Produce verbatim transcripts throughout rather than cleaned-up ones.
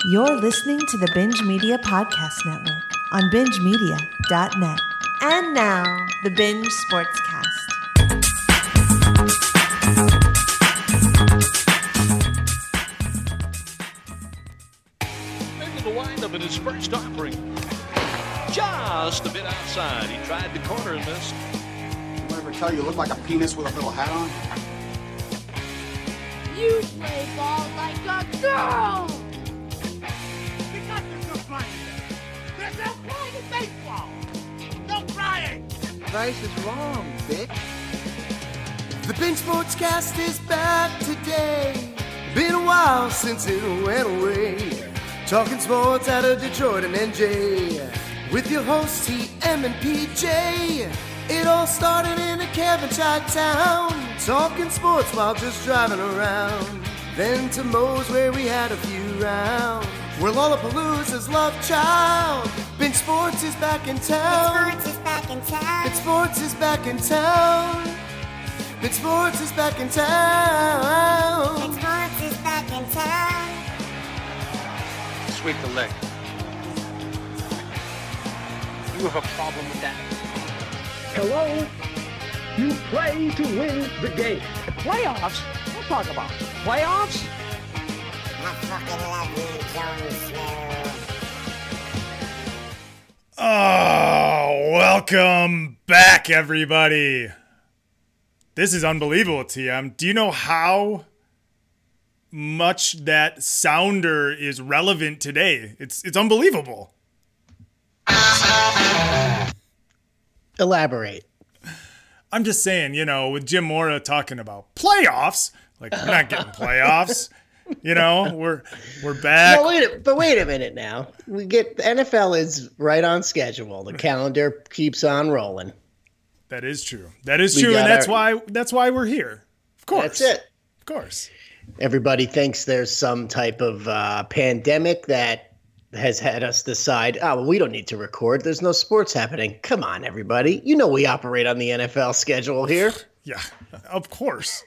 You're listening to the Binge Media Podcast Network on binge media dot net. And now, the Binge Sportscast. Into the windup in his first offering. Just a bit outside. He tried the corner and missed. Anyone ever tell you you look like a penis with a little hat on? You play ball like a girl! Because there's no crying there. There's no crying in baseball! No crying! Price is wrong, bitch. The Binge Sportscast is back today. Been a while since it went away. Talking sports out of Detroit and N J. With your hosts T M and P J. It all started in a Cavenshire town. Talking sports while just driving around. Then to Moe's where we had a few rounds. Where Lollapalooza's love child. Binge Sports is back in town. Binge Sports is back in town. Binge Sports is back in town. Binge Sports is back in town. Binge Sports is back in town. Sweep the leg. You have a problem with that? Hello? You play to win the game. Playoffs? Don't talk about it. Playoffs? I fucking love you, Jon Snow. Oh, welcome back, everybody. This is unbelievable, T M. Do you know how much that sounder is relevant today? It's it's unbelievable. Elaborate. I'm just saying, you know, with Jim Mora talking about playoffs, like we're not getting playoffs. You know, we're we're back. No, wait a, but wait a minute now. We get the N F L is right on schedule. The calendar keeps on rolling. That is true. That is We true, and got that's our- why that's why we're here. Of course. That's it. Of course. Everybody thinks there's some type of uh, pandemic that has had us decide, oh, well, we don't need to record. There's no sports happening. Come on, everybody. You know we operate on the N F L schedule here. Yeah, of course.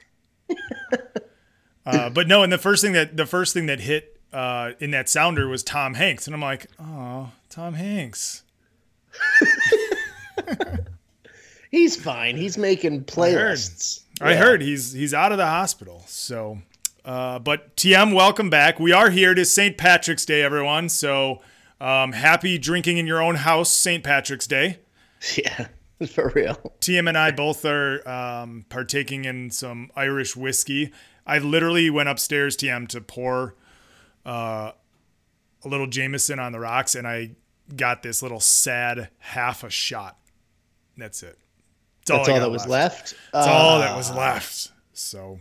uh, but no, and the first thing that the first thing that hit uh, in that sounder was Tom Hanks, and I'm like, oh, Tom Hanks. He's fine. He's making playlists. I heard, I Yeah. heard he's he's out of the hospital. So, uh, but T M, welcome back. We are here. It is Saint Patrick's Day, everyone. So, um, happy drinking in your own house, Saint Patrick's Day. Yeah, for real. T M and I both are um, partaking in some Irish whiskey. I literally went upstairs, T M, to pour uh, a little Jameson on the rocks, and I got this little sad half a shot. That's it. That's, That's I all got that was left? That's Uh, all that was left. So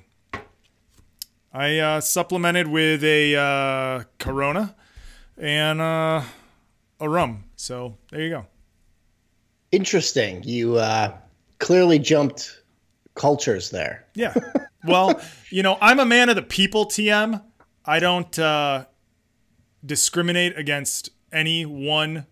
I uh, supplemented with a uh, Corona and uh, a rum. So there you go. Interesting. You uh, clearly jumped cultures there. Yeah. Well, you know, I'm a man of the people, T M. I don't uh, discriminate against any one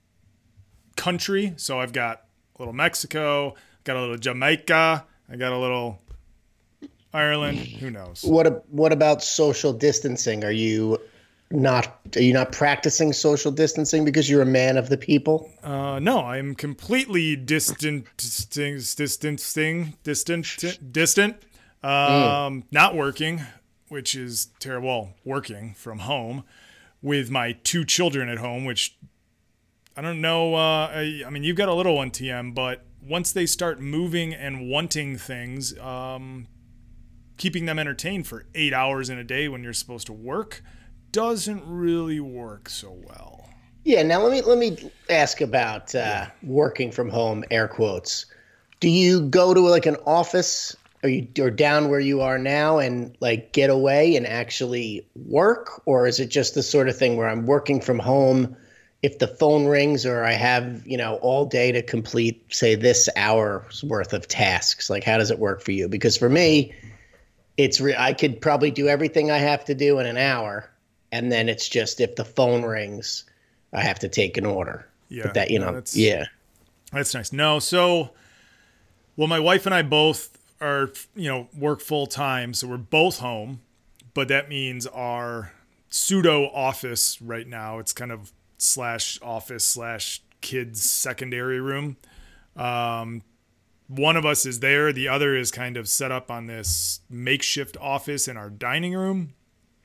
country. So I've got a little Mexico, got a little Jamaica, I got a little Ireland. Who knows? What a, what about social distancing? Are you not are you not practicing social distancing because you're a man of the people? Uh, no, I'm completely distant, distant, distancing, distant, distant. Um, mm. Not working, which is terrible. Well, working from home with my two children at home, which I don't know. Uh, I, I mean, you've got a little one, T M, but once they start moving and wanting things, um, keeping them entertained for eight hours in a day when you're supposed to work doesn't really work so well. Yeah. Now let me let me ask about uh, yeah. working from home. Air quotes. Do you go to like an office? Are you or down where you are now and like get away and actually work, or is it just the sort of thing where I'm working from home? If the phone rings or I have, you know, all day to complete, say, this hour's worth of tasks, like how does it work for you? Because for me, it's re- I could probably do everything I have to do in an hour, and then it's just if the phone rings, I have to take an order. Yeah, but that you know, no, that's, yeah, that's nice. No, so well, my wife and I both are, you know, work full time, so we're both home, but that means our pseudo office right now. It's kind of slash office slash kids secondary room. Um, one of us is there. The other is kind of set up on this makeshift office in our dining room.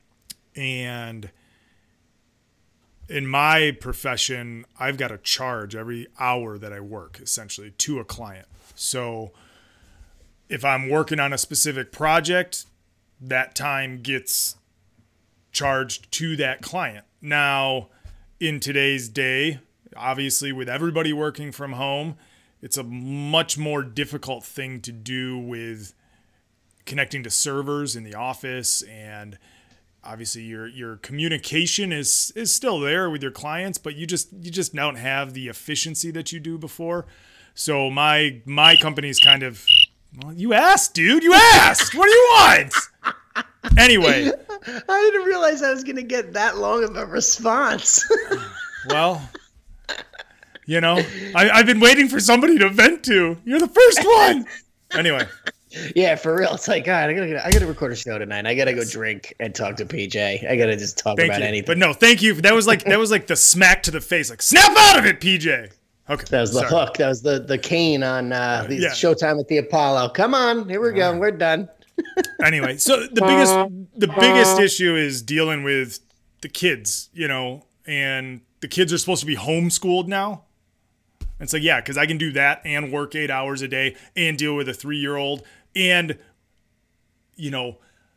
And in my profession, I've got to charge every hour that I work, essentially, to a client. So if I'm working on a specific project, that time gets charged to that client. Now, in today's day, obviously with everybody working from home, it's a much more difficult thing to do with connecting to servers in the office, and obviously your your communication is is still there with your clients, but you just you just don't have the efficiency that you do before. So my my company's kind of, well, you asked, dude, you asked. What do you want? Anyway, I didn't realize I was going to get that long of a response. Well, you know, I, I've been waiting for somebody to vent to. You're the first one. Anyway. Yeah, for real. It's like, God, I gotta, I gotta record a show tonight. I gotta go drink and talk to P J. I gotta just talk thank about you. anything. But no, thank you. That was like that was like the smack to the face. Like, snap out of it, P J. Okay. That was the sorry. hook. That was the the cane on uh, the yeah. Showtime at the Apollo. Come on, here we go. We're done. Anyway, so the biggest the biggest issue is dealing with the kids, you know, and the kids are supposed to be homeschooled now. And it's like, yeah, because I can do that and work eight hours a day and deal with a three-year-old and, you know,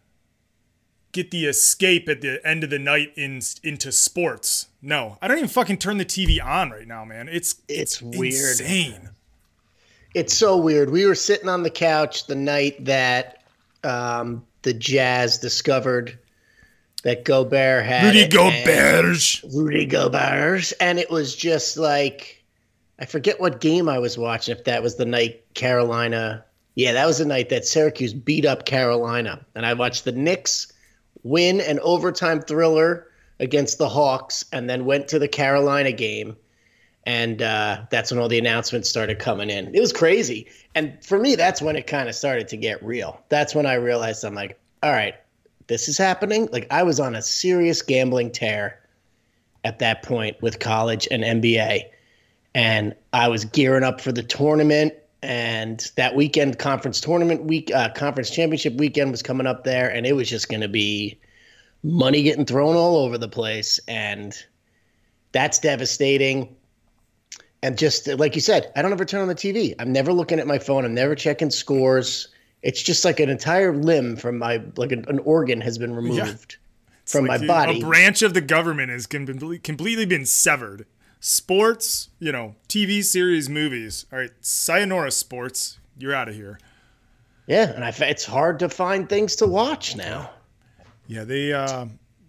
get the escape at the end of the night in into sports. No, I don't even fucking turn the T V on right now, man. It's it's, it's weird. Insane. It's so weird. We were sitting on the couch the night that um, the Jazz discovered that Gobert had Rudy it, Gobert. Rudy Gobert, and it was just like, I forget what game I was watching. If that was the night Carolina, yeah, that was the night that Syracuse beat up Carolina, and I watched the Knicks win an overtime thriller against the Hawks, and then went to the Carolina game. And uh, that's when all the announcements started coming in. It was crazy. And for me, that's when it kind of started to get real. That's when I realized, I'm like, all right, this is happening. Like, I was on a serious gambling tear at that point with college and N B A. And I was gearing up for the tournament. And that weekend, conference tournament week, uh, conference championship weekend was coming up there. And it was just going to be money getting thrown all over the place. And that's devastating. And just like you said, I don't ever turn on the T V. I'm never looking at my phone. I'm never checking scores. It's just like an entire limb from my, like an, an organ has been removed yeah. from like my body. A branch of the government has completely been severed. Sports, you know, T V series, movies. All right, sayonara sports. You're out of here. Yeah, and I, it's hard to find things to watch now. Yeah, they. Uh,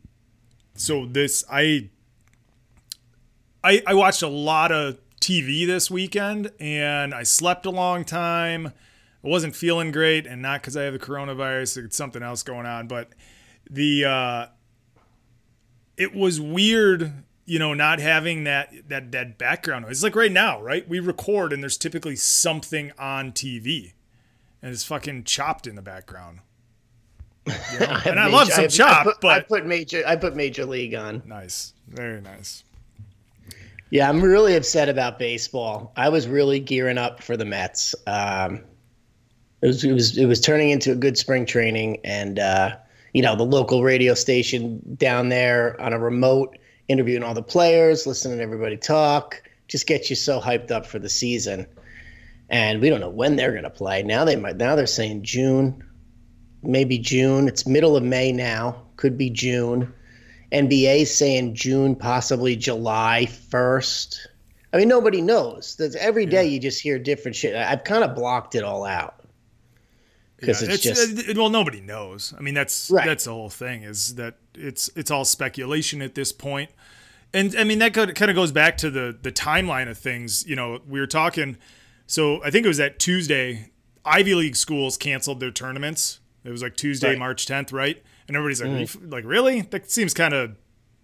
so this, I, I, I watched a lot of T V this weekend, and I slept a long time. I wasn't feeling great, and not because I have the coronavirus. It's something else going on. But the uh, it was weird, you know, not having that that that background noise. It's like right now, right? We record, and there's typically something on T V, and it's fucking Chopped in the background. You know? I and I major, love some I, Chopped, I put, but I put major I put Major League on. Nice, very nice. Yeah, I'm really upset about baseball. I was really gearing up for the Mets. Um, it was it was it was turning into a good spring training, and uh, you know, the local radio station down there on a remote, interviewing all the players, listening to everybody talk, just gets you so hyped up for the season. And we don't know when they're going to play. Now they might. Now they're saying June, maybe June. It's middle of May now. Could be June. N B A saying June, possibly July first. I mean, nobody knows. There's, every day you just hear different shit. I've kind of blocked it all out. Because yeah, it's, it's just uh, well, nobody knows. I mean, that's right. that's the whole thing, is that it's it's all speculation at this point. And I mean, that kind of goes back to the the timeline of things. You know, we were talking. So I think it was that Tuesday, Ivy League schools canceled their tournaments. It was like Tuesday, right. March tenth, right? And everybody's like, mm. like, really? That seems kind of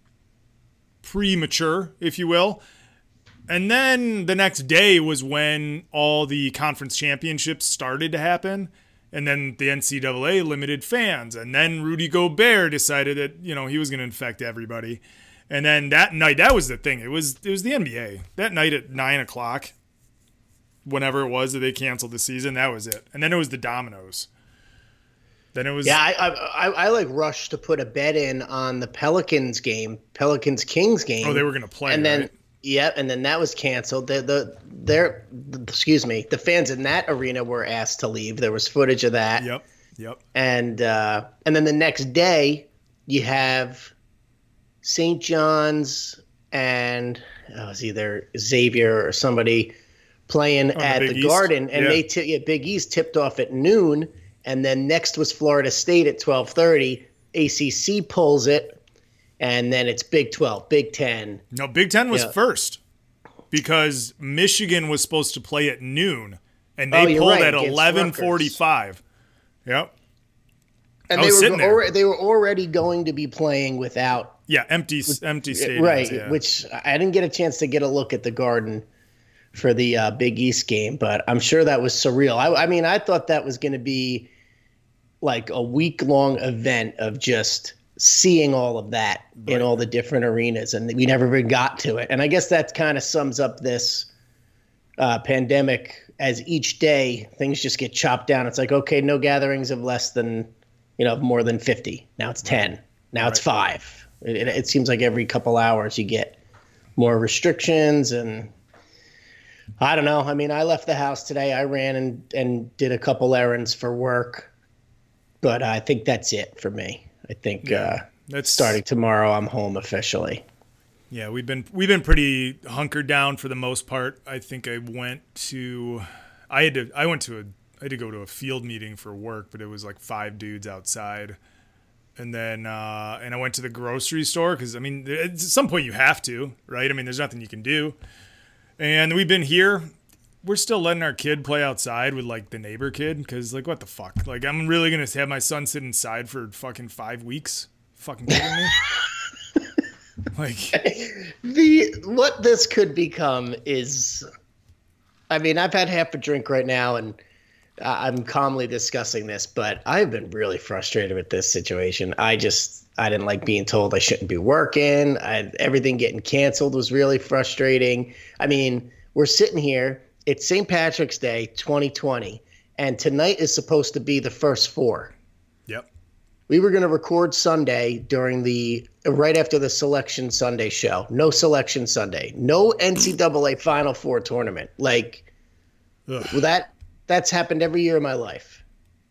premature, if you will. And then the next day was when all the conference championships started to happen. And then the N C double A limited fans. And then Rudy Gobert decided that, you know, he was going to infect everybody. And then that night, that was the thing. It was it was the N B A. That night at nine o'clock, whenever it was that they canceled the season, that was it. And then it was the dominoes. Then it was... Yeah, I, I, I, I like rushed to put a bet in on the Pelicans game, Pelicans-Kings game. Oh, they were going to play, And then, right? yeah, and then that was canceled. The, the, their, excuse me, the fans in that arena were asked to leave. There was footage of that. Yep, yep. And, uh, and then the next day, you have Saint John's and oh, it was either Xavier or somebody playing oh, at the, the East. Garden. And yeah. they t- yeah, Big East tipped off at noon. And then next was Florida State at twelve thirty. A C C pulls it, and then it's Big twelve, Big ten. No, Big Ten was yeah. first because Michigan was supposed to play at noon, and Oh, they you're pulled right, at against eleven forty-five. Yep. And I they was were sitting there. already, they were already going to be playing without Yeah, empty empty stadiums. right, yeah. which I didn't get a chance to get a look at the Garden for the uh, Big East game, but I'm sure that was surreal. I, I mean, I thought that was going to be like a week-long event of just seeing all of that right. in all the different arenas, and we never even got to it. And I guess that kind of sums up this uh, pandemic. As each day things just get chopped down, it's like, okay, no gatherings of less than, you know, more than fifty. Now it's ten. Now right. it's five. It, it, it seems like every couple hours you get more restrictions, and I don't know. I mean, I left the house today. I ran and, and did a couple errands for work, but I think that's it for me. I think yeah, uh, that's starting tomorrow, I'm home officially. Yeah, we've been we've been pretty hunkered down for the most part. I think I went to, I had to I went to a I had to go to a field meeting for work, but it was like five dudes outside, and then uh, and I went to the grocery store because I mean at some point you have to, right? I mean there's nothing you can do, and we've been here. We're still letting our kid play outside with like the neighbor kid because like what the fuck? Like I'm really gonna have my son sit inside for fucking five weeks? Fucking kidding me? Like the what this could become is, I mean, I've had half a drink right now and I'm calmly discussing this, but I've been really frustrated with this situation. I just I didn't like being told I shouldn't be working. I, everything getting canceled was really frustrating. I mean, we're sitting here. It's Saint Patrick's Day, twenty twenty, and tonight is supposed to be the first four. Yep. We were going to record Sunday during the right after the Selection Sunday show. No Selection Sunday. No N C double A Final Four tournament. Like well, that that's happened every year of my life.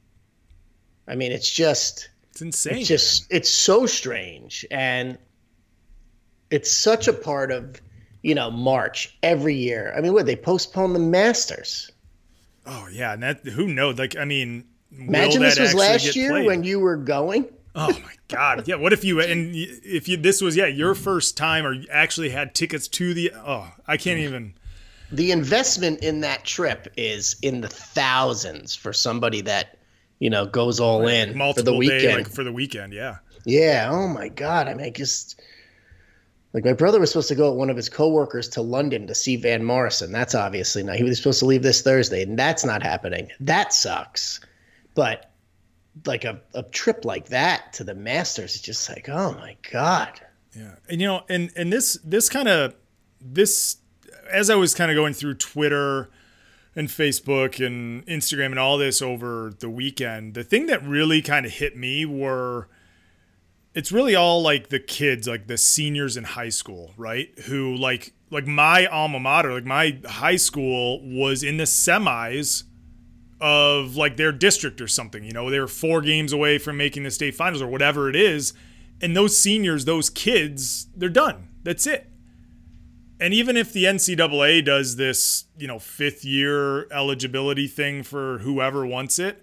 I mean, it's just it's insane. It's just man. It's so strange, and it's such a part of, you know, March every year. I mean, what, they postponed the Masters. Oh yeah, and that who knows? Like, I mean, imagine this was last year played? when you were going. Oh my God! Yeah, what if you and if you this was yeah your first time or you actually had tickets to the oh I can't even. The investment in that trip is in the thousands for somebody that, you know, goes all in multiple for the weekend. Day, like for the weekend, yeah. Yeah. Oh my God! I mean, just like my brother was supposed to go with one of his coworkers to London to see Van Morrison. That's obviously not. He was supposed to leave this Thursday, and that's not happening. That sucks. But like a, a trip like that to the Masters, it's just like, oh my God. Yeah. And you know, and, and this, this kind of, this, as I was kind of going through Twitter and Facebook and Instagram and all this over the weekend, the thing that really kind of hit me were, it's really all like the kids, like the seniors in high school, right? Who like, like my alma mater, like my high school was in the semis of like their district or something, you know, they were four games away from making the state finals or whatever it is. And those seniors, those kids, they're done. That's it. And even if the N C double A does this, you know, fifth year eligibility thing for whoever wants it,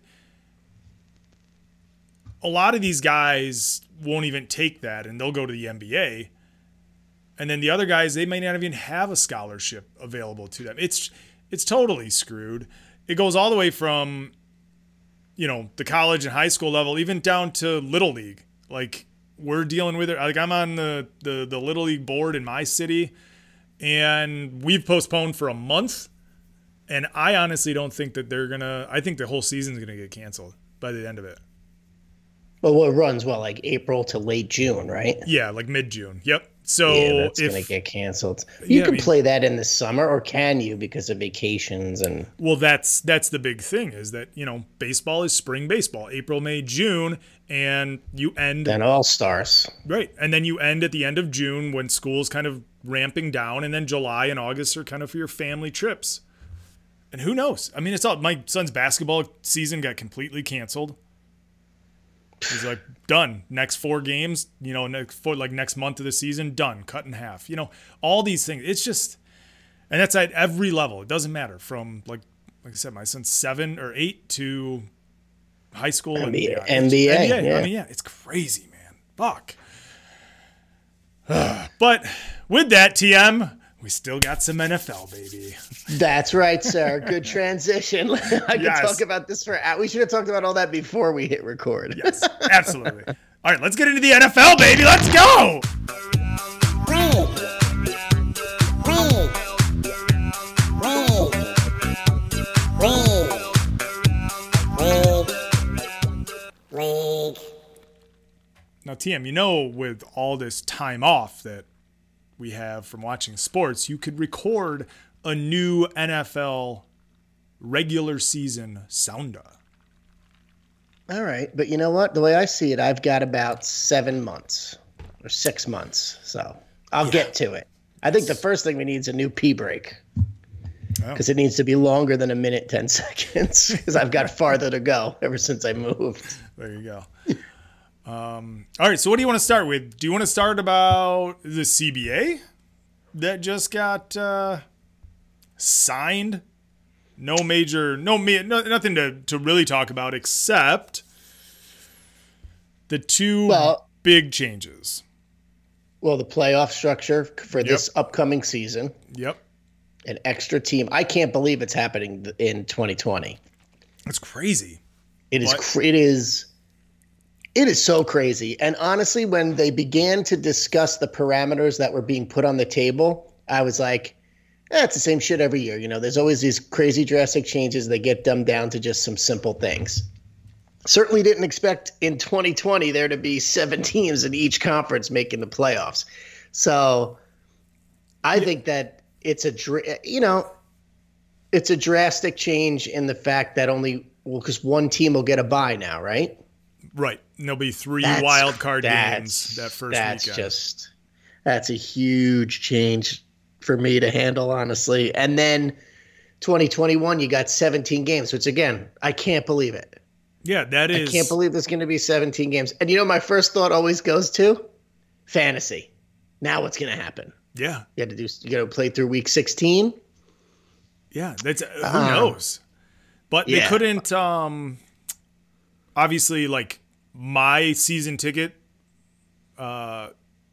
a lot of these guys won't even take that and they'll go to the N B A. And then the other guys, they may not even have a scholarship available to them. It's, it's totally screwed. It goes all the way from, you know, the college and high school level, even down to Little League. Like, we're dealing with it. Like, I'm on the, the, the Little League board in my city, and we've postponed for a month. And I honestly don't think that they're going to – I think the whole season's going to get canceled by the end of it. Well, it runs, well, like April to late June, right? Yeah, like mid-June. Yep. So yeah, that's if, going to get canceled. You yeah, can I mean, play that in the summer, or can you, because of vacations and – Well, that's that's the big thing is that, you know, baseball is spring baseball, April, May, June, and you end – Then All-Stars. Right. And then you end at the end of June when school's kind of ramping down, and then July and August are kind of for your family trips. And who knows? I mean, it's all – my son's basketball season got completely canceled. He's like, done. Next four games, you know, next for like next month of the season, done. Cut in half. You know, all these things. It's just, and that's at every level. It doesn't matter from like, like I said, my son's seven or eight to high school N B A. and N B A. N B A. Yeah. I mean, yeah, it's crazy, man. Fuck. But with that, T M, we still got some N F L, baby. That's right, sir. Good transition. I could Yes. talk about this for – we should have talked about all that before we hit record. Yes, absolutely. All right, let's get into the N F L, baby. Let's go. League. Now, T M, you know, with all this time off that we have from watching sports, you could record a new N F L regular season sounder. All right. But you know what? The way I see it, I've got about seven months or six months. So I'll Yeah. get to it. I think the first thing we need is a new pee break. Oh. Because it needs to be longer than a minute, ten seconds. Because I've got farther to go ever since I moved. There you go. Um, all right, so what do you want to start with? Do you want to start about the C B A that just got uh, signed? No major, no, no nothing to, to really talk about except the two Well- big changes. Well, the playoff structure for Yep. this upcoming season, Yep. an extra team. I can't believe it's happening in twenty twenty. It's crazy. It is. What? Cr- it is. It is so crazy. And honestly, when they began to discuss the parameters that were being put on the table, I was like, eh, it's the same shit every year. You know, there's always these crazy drastic changes. They get dumbed down to just some simple things. Certainly didn't expect in twenty twenty there to be seven teams in each conference making the playoffs. So I think that it's a, dr- you know, it's a drastic change in the fact that only, well, because one team will get a bye now, right? Right. And there'll be three That's- wild card that's- games that first that's weekend. just that's a huge change for me to handle, honestly. And then twenty twenty-one, you got seventeen games, which again, I can't believe it. Yeah, that is. I can't believe there's going to be seventeen games. And you know, my first thought always goes to fantasy. Now what's going to happen? Yeah. You got to do. You got to play through week sixteen. Yeah, that's who Um, knows. But they yeah. couldn't. Um, obviously, like my season ticket, uh,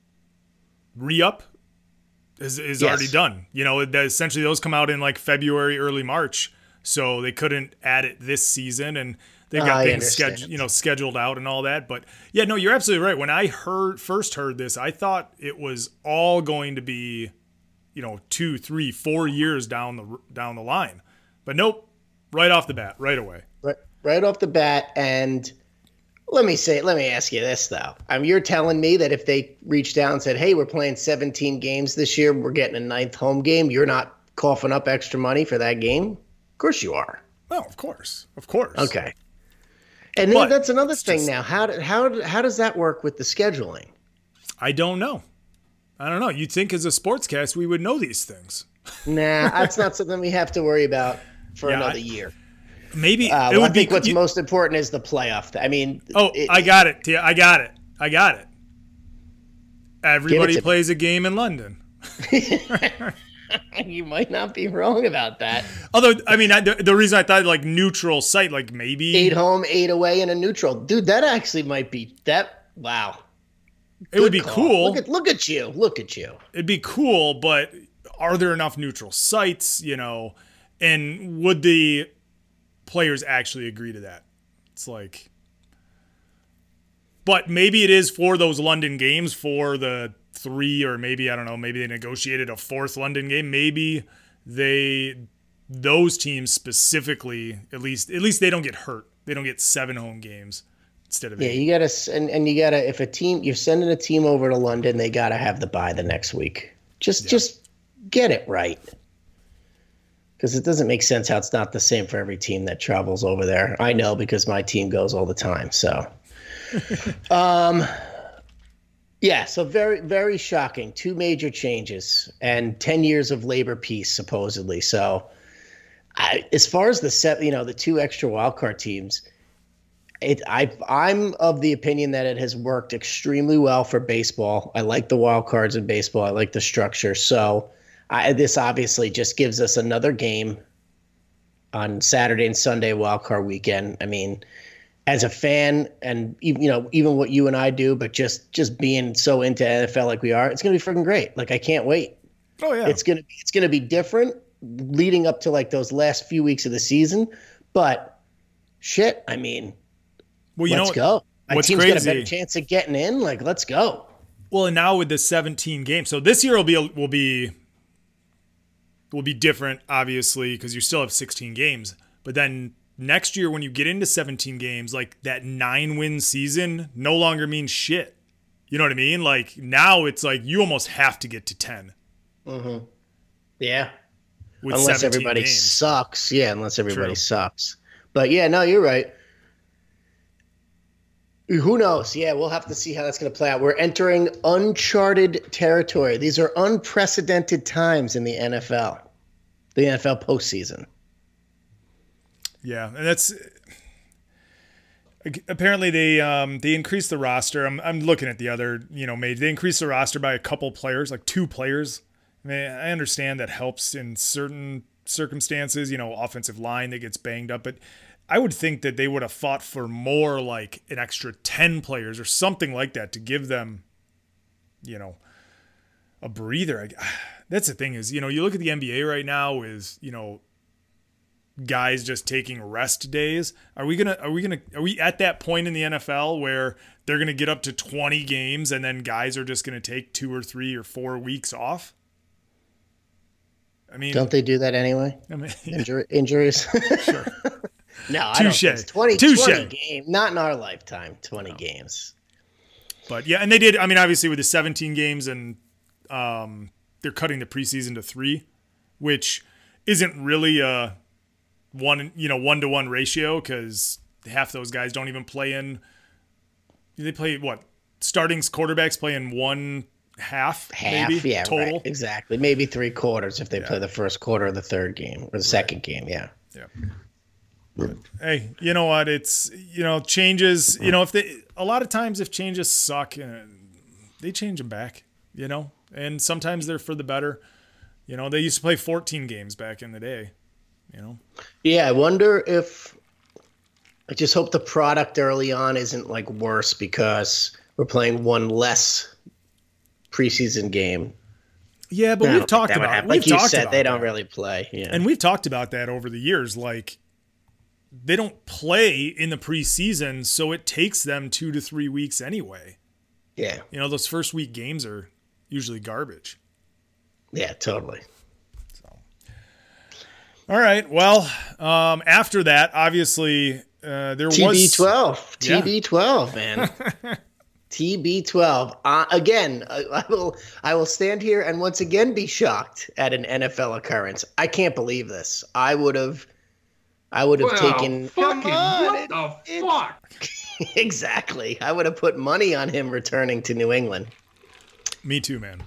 re-up is is Yes. already done. You know, that essentially those come out in like February, early March, so they couldn't add it this season, and they've got I things understand. scheduled, you know, scheduled out and all that. But yeah, no, you're absolutely right. When I heard first heard this, I thought it was all going to be, you know, two, three, four years down the down the line. But nope, right off the bat, right away. Right, right off the bat. And let me say, let me ask you this though. I mean, you're telling me that if they reached out and said, "Hey, we're playing seventeen games this year, we're getting a ninth home game," you're not coughing up extra money for that game? Of course you are. Oh, of course, of course. Okay. And then But that's another it's thing just- now. How do, how how does that work with the scheduling? I don't know. I don't know. You'd think as a sportscast we would know these things. Nah, that's not something we have to worry about for Yeah, another I- year. Maybe Uh, it well, would I think be. what's you- most important is the playoff. th- I mean, oh, it- I got it. Tia. I got it. I got it. Everybody to me. plays a game in London. you might not be wrong about that. Although, I mean, I, the, the reason I thought like neutral site, like maybe Eight home, eight away, and a neutral. Dude, that actually might be that. Wow, it would be Good call. cool. Look at look at you, look at you. It'd be cool, but are there enough neutral sites, you know, and would the players actually agree to that? It's like, but maybe it is for those London games for the three, or maybe, I don't know, maybe they negotiated a fourth London game. Maybe they those teams specifically, at least at least they don't get hurt. They don't get seven home games instead of yeah. eight. You gotta and, and you gotta if a team you're sending a team over to London, they gotta have the bye the next week. Just yeah. just get it right, because it doesn't make sense how it's not the same for every team that travels over there. I know because my team goes all the time. So, um, yeah. So very very shocking. Two major changes and ten years of labor peace supposedly. So. I, as far as the set, you know, the two extra wildcard teams, it, I, I'm of the opinion that it has worked extremely well for baseball. I like the wildcards in baseball. I like the structure. So I, this obviously just gives us another game on Saturday and Sunday wildcard weekend. I mean, as a fan, and even, you know, even what you and I do, but just just being so into N F L like we are, it's gonna be freaking great. Like I can't wait. Oh yeah, it's gonna be, it's gonna be different. Leading up to like those last few weeks of the season, but shit, I mean, well, you let's know, go. My what's team's crazy, got a better chance of getting in. Like, let's go. Well, and now with the seventeen games, so this year will be will be will be different, obviously, because you still have sixteen games. But then next year, when you get into seventeen games, like that nine win season no longer means shit. You know what I mean? Like now, it's like you almost have to get to ten. Mm-hmm. Yeah. With unless everybody games. sucks. Yeah, unless everybody True. sucks. But yeah, no, you're right. Who knows? Yeah, we'll have to see how that's going to play out. We're entering uncharted territory. These are unprecedented times in the N F L, the N F L postseason. Yeah, and that's apparently they um, they increased the roster. I'm I'm looking at the other, you know, made they increased the roster by a couple players, like two players. I mean, I understand that helps in certain circumstances, you know, offensive line that gets banged up, but I would think that they would have fought for more, like an extra ten players or something like that to give them, you know, a breather. That's the thing is, you know, you look at the N B A right now with, you know, guys just taking rest days. Are we gonna? Are we gonna? Are we at that point in the N F L where they're gonna get up to twenty games and then guys are just gonna take two or three or four weeks off? I mean, don't they do that anyway? I mean, Injur- injuries. Sure. No, I Touche. don't think it's twenty, Touche. twenty game. Not in our lifetime. Twenty no. games. But yeah, and they did. I mean, obviously with the seventeen games, and um, they're cutting the preseason to three, which isn't really a one, you know, one to one ratio because half those guys don't even play in. They play what? Startings, quarterbacks play in one. Half, half, maybe, yeah, total. Right, exactly. Maybe three quarters if they yeah. play the first quarter of the third game or the right. second game. Yeah, yeah. But, hey, you know what? It's you know changes. You know if they a lot of times if changes suck, uh, they change them back. You know, and sometimes they're for the better. You know, they used to play fourteen games back in the day. You know. Yeah, I wonder if. I just hope the product early on isn't like worse because we're playing one less preseason game. Yeah, but we've talked about it. Like you said, they don't really play. Yeah. And we've talked about that over the years. Like, they don't play in the preseason, so it takes them two to three weeks anyway. Yeah. You know, those first week games are usually garbage. Yeah, totally. So, all right. Well, um, after that, obviously, uh, there T B was twelve. Yeah. T B twelve, man. T B twelve. Uh, again, I, I will I will stand here and once again be shocked at an N F L occurrence. I can't believe this. I would have I would have well, taken fucking on, what it, the it, fuck? Exactly. I would have put money on him returning to New England. Me too, man.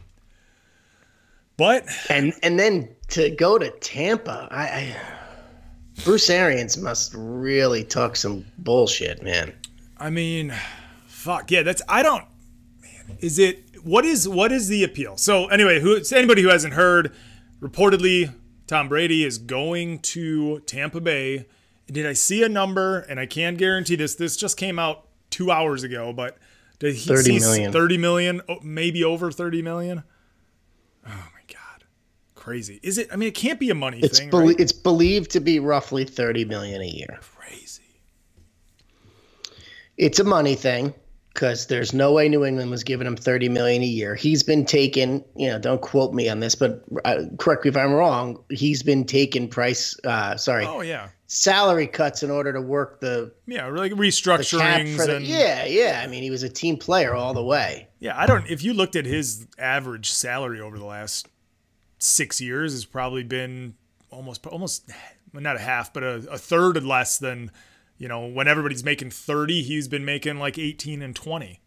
But and and then to go to Tampa, I, I Bruce Arians must really talk some bullshit, man. I mean, fuck yeah, that's I don't. Man, is it what is what is the appeal? So anyway, who anybody who hasn't heard, reportedly Tom Brady is going to Tampa Bay. Did I see a number? And I can't guarantee this. This just came out two hours ago, but did he thirty see million. thirty million, maybe over thirty million? Oh my god, crazy! Is it? I mean, it can't be a money it's thing. Be- right? It's believed to be roughly thirty million a year. Crazy. It's a money thing. because there's no way New England was giving him thirty million dollars a year. He's been taking, you know, don't quote me on this, but uh, correct me if I'm wrong. He's been taking price, uh, sorry, Oh yeah, salary cuts in order to work the yeah, like the cap restructurings for the, and yeah, yeah. I mean, he was a team player all the way. yeah. I don't. If you looked at his average salary over the last six years, has probably been almost almost well, not a half, but a, a third less than. You know, when everybody's making thirty, he's been making like eighteen and twenty.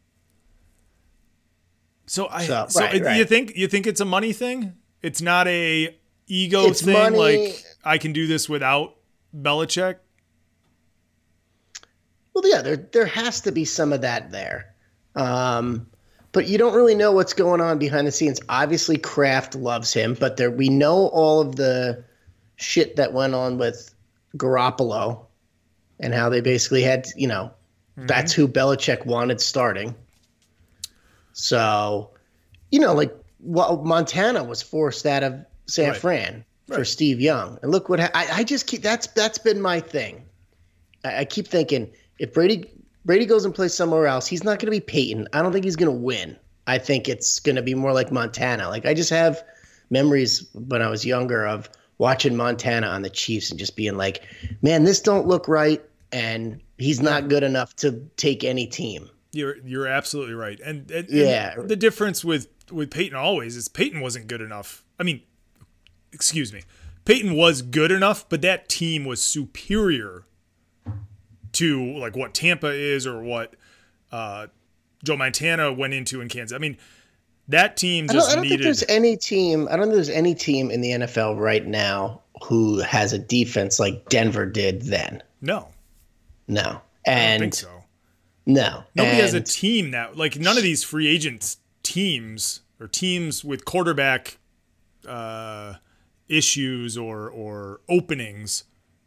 So I so, So, right, it- right. you think you think it's a money thing? It's not a ego It's thing money. like I can do this without Belichick? Well, yeah, there there has to be some of that there. Um, but you don't really know what's going on behind the scenes. Obviously, Kraft loves him, but there we know all of the shit that went on with Garoppolo and how they basically had, you know, Mm-hmm. that's who Belichick wanted starting. So, you know, like well, Montana was forced out of San Right. Fran for Right. Steve Young, and look what ha- I, I just keep that's that's been my thing. I, I keep thinking if Brady Brady goes and plays somewhere else, he's not going to be Peyton. I don't think he's going to win. I think it's going to be more like Montana. Like I just have memories when I was younger of watching Montana on the Chiefs and just being like, man, this don't look right, and he's not good enough to take any team. You're you're absolutely right. And, and, and Yeah. the difference with, with Peyton always is Peyton wasn't good enough. I mean, excuse me. Peyton was good enough, but that team was superior to like what Tampa is or what uh, Joe Montana went into in Kansas. I mean, that team I just don't, I don't needed think there's any team. I don't think there's any team in the N F L right now who has a defense like Denver did then. no. No, I don't and think so. no, Nobody has a and- team now. Like none of these free agent teams or teams with quarterback uh, issues or or openings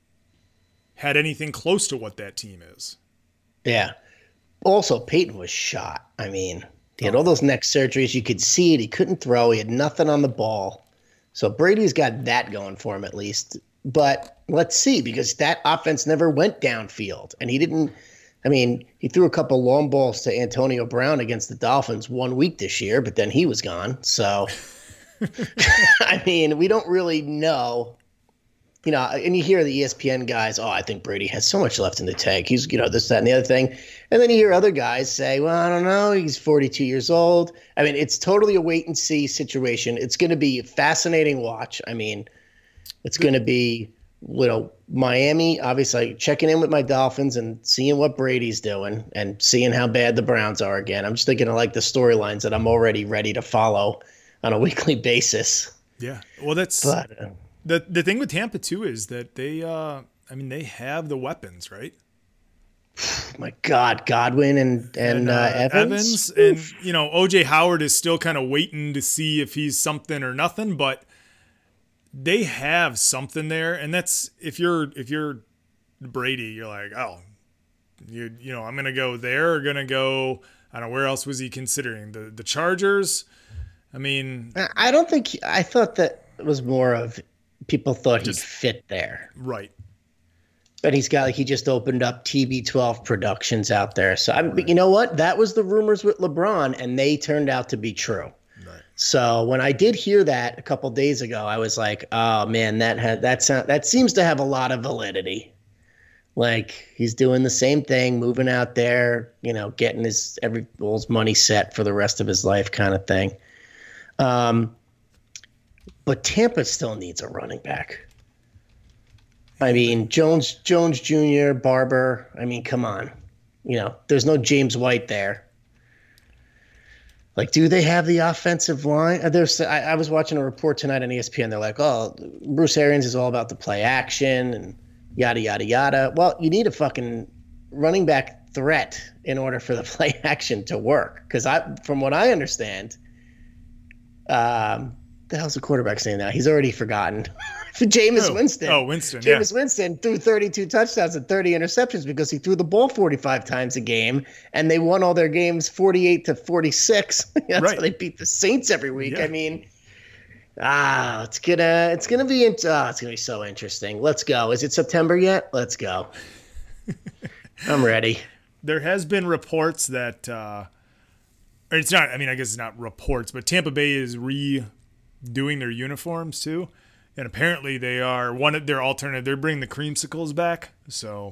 had anything close to what that team is. Yeah. Also, Peyton was shot. I mean, he had all those neck surgeries. You could see it. He couldn't throw. He had nothing on the ball. So Brady's got that going for him at least. But let's see, because that offense never went downfield. And he didn't – I mean, he threw a couple long balls to Antonio Brown against the Dolphins one week this year, but then he was gone. So, I mean, we don't really know. You know, and you hear the E S P N guys, oh, I think Brady has so much left in the tank. He's, you know, this, that, and the other thing. And then you hear other guys say, well, I don't know. He's forty-two years old. I mean, it's totally a wait and see situation. It's going to be a fascinating watch. I mean, it's going to be, you know, Miami, obviously checking in with my Dolphins and seeing what Brady's doing and seeing how bad the Browns are again. I'm just thinking of like the storylines that I'm already ready to follow on a weekly basis. Yeah. Well, that's But uh, the the thing with Tampa too is that they uh I mean they have the weapons, right? my God, Godwin and and, uh, Evans. and you know, O J Howard is still kind of waiting to see if he's something or nothing, but they have something there, and that's if you're if you're Brady, you're like, oh, you you know, I'm gonna go there or gonna go. I don't know, where else was he considering the the Chargers? I mean, I don't think he, I thought that it was more of people thought Just- he'd fit there, right. but he's got like he just opened up T B twelve Productions out there. So I'm, you know what? That was the rumors with LeBron, and they turned out to be true. Right. So when I did hear that a couple days ago, I was like, "Oh man, that had that sound that seems to have a lot of validity." Like he's doing the same thing, moving out there, you know, getting his every all his money set for the rest of his life, kind of thing. Um, but Tampa still needs a running back. I mean, Jones, Jones Junior, Barber. I mean, come on, you know, there's no James White there. Like, do they have the offensive line? Uh, There's, I, I was watching a report tonight on E S P N. They're like, oh, Bruce Arians is all about the play action and yada, yada, yada. Well, you need a fucking running back threat in order for the play action to work. Because I, from what I understand, um, the hell's the quarterback's name now? He's already forgotten. Jameis Oh. Winston. Oh, Winston, yeah. Jameis Winston threw thirty-two touchdowns and thirty interceptions because he threw the ball forty-five times a game, and they won all their games forty-eight to forty-six. That's Right. how they beat the Saints every week. Yeah. I mean, ah, it's gonna it's gonna be int- ah, it's gonna be so interesting. Let's go. Is it September yet? Let's go. I'm ready. there has been reports that uh, or it's not. I mean, I guess it's not reports, but Tampa Bay is redoing their uniforms too, and apparently they are one of their alternative. They're bringing the creamsicles back. So,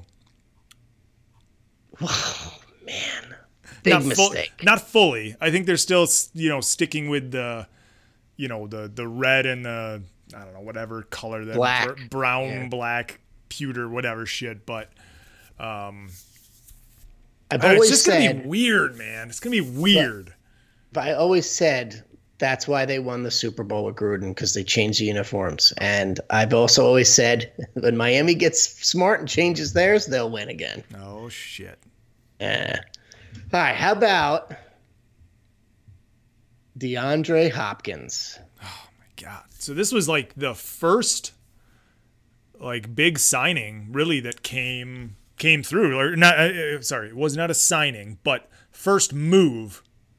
oh, man, big not mistake. Fu- not fully. I think they're still, you know, sticking with the, you know, the the red and the I don't know whatever color that black, brown, yeah. black, pewter, whatever shit, but. Um, I've know, always it's just said, gonna be weird, man. It's gonna be weird. But, but I always said that's why they won the Super Bowl with Gruden, because they changed the uniforms. And I've also always said when Miami gets smart and changes theirs, they'll win again. Oh shit. Yeah. All right. How about DeAndre Hopkins? Oh my god. So this was like the first, like big signing really that came. Came through, or not? Uh, sorry, it was not a signing, but first move.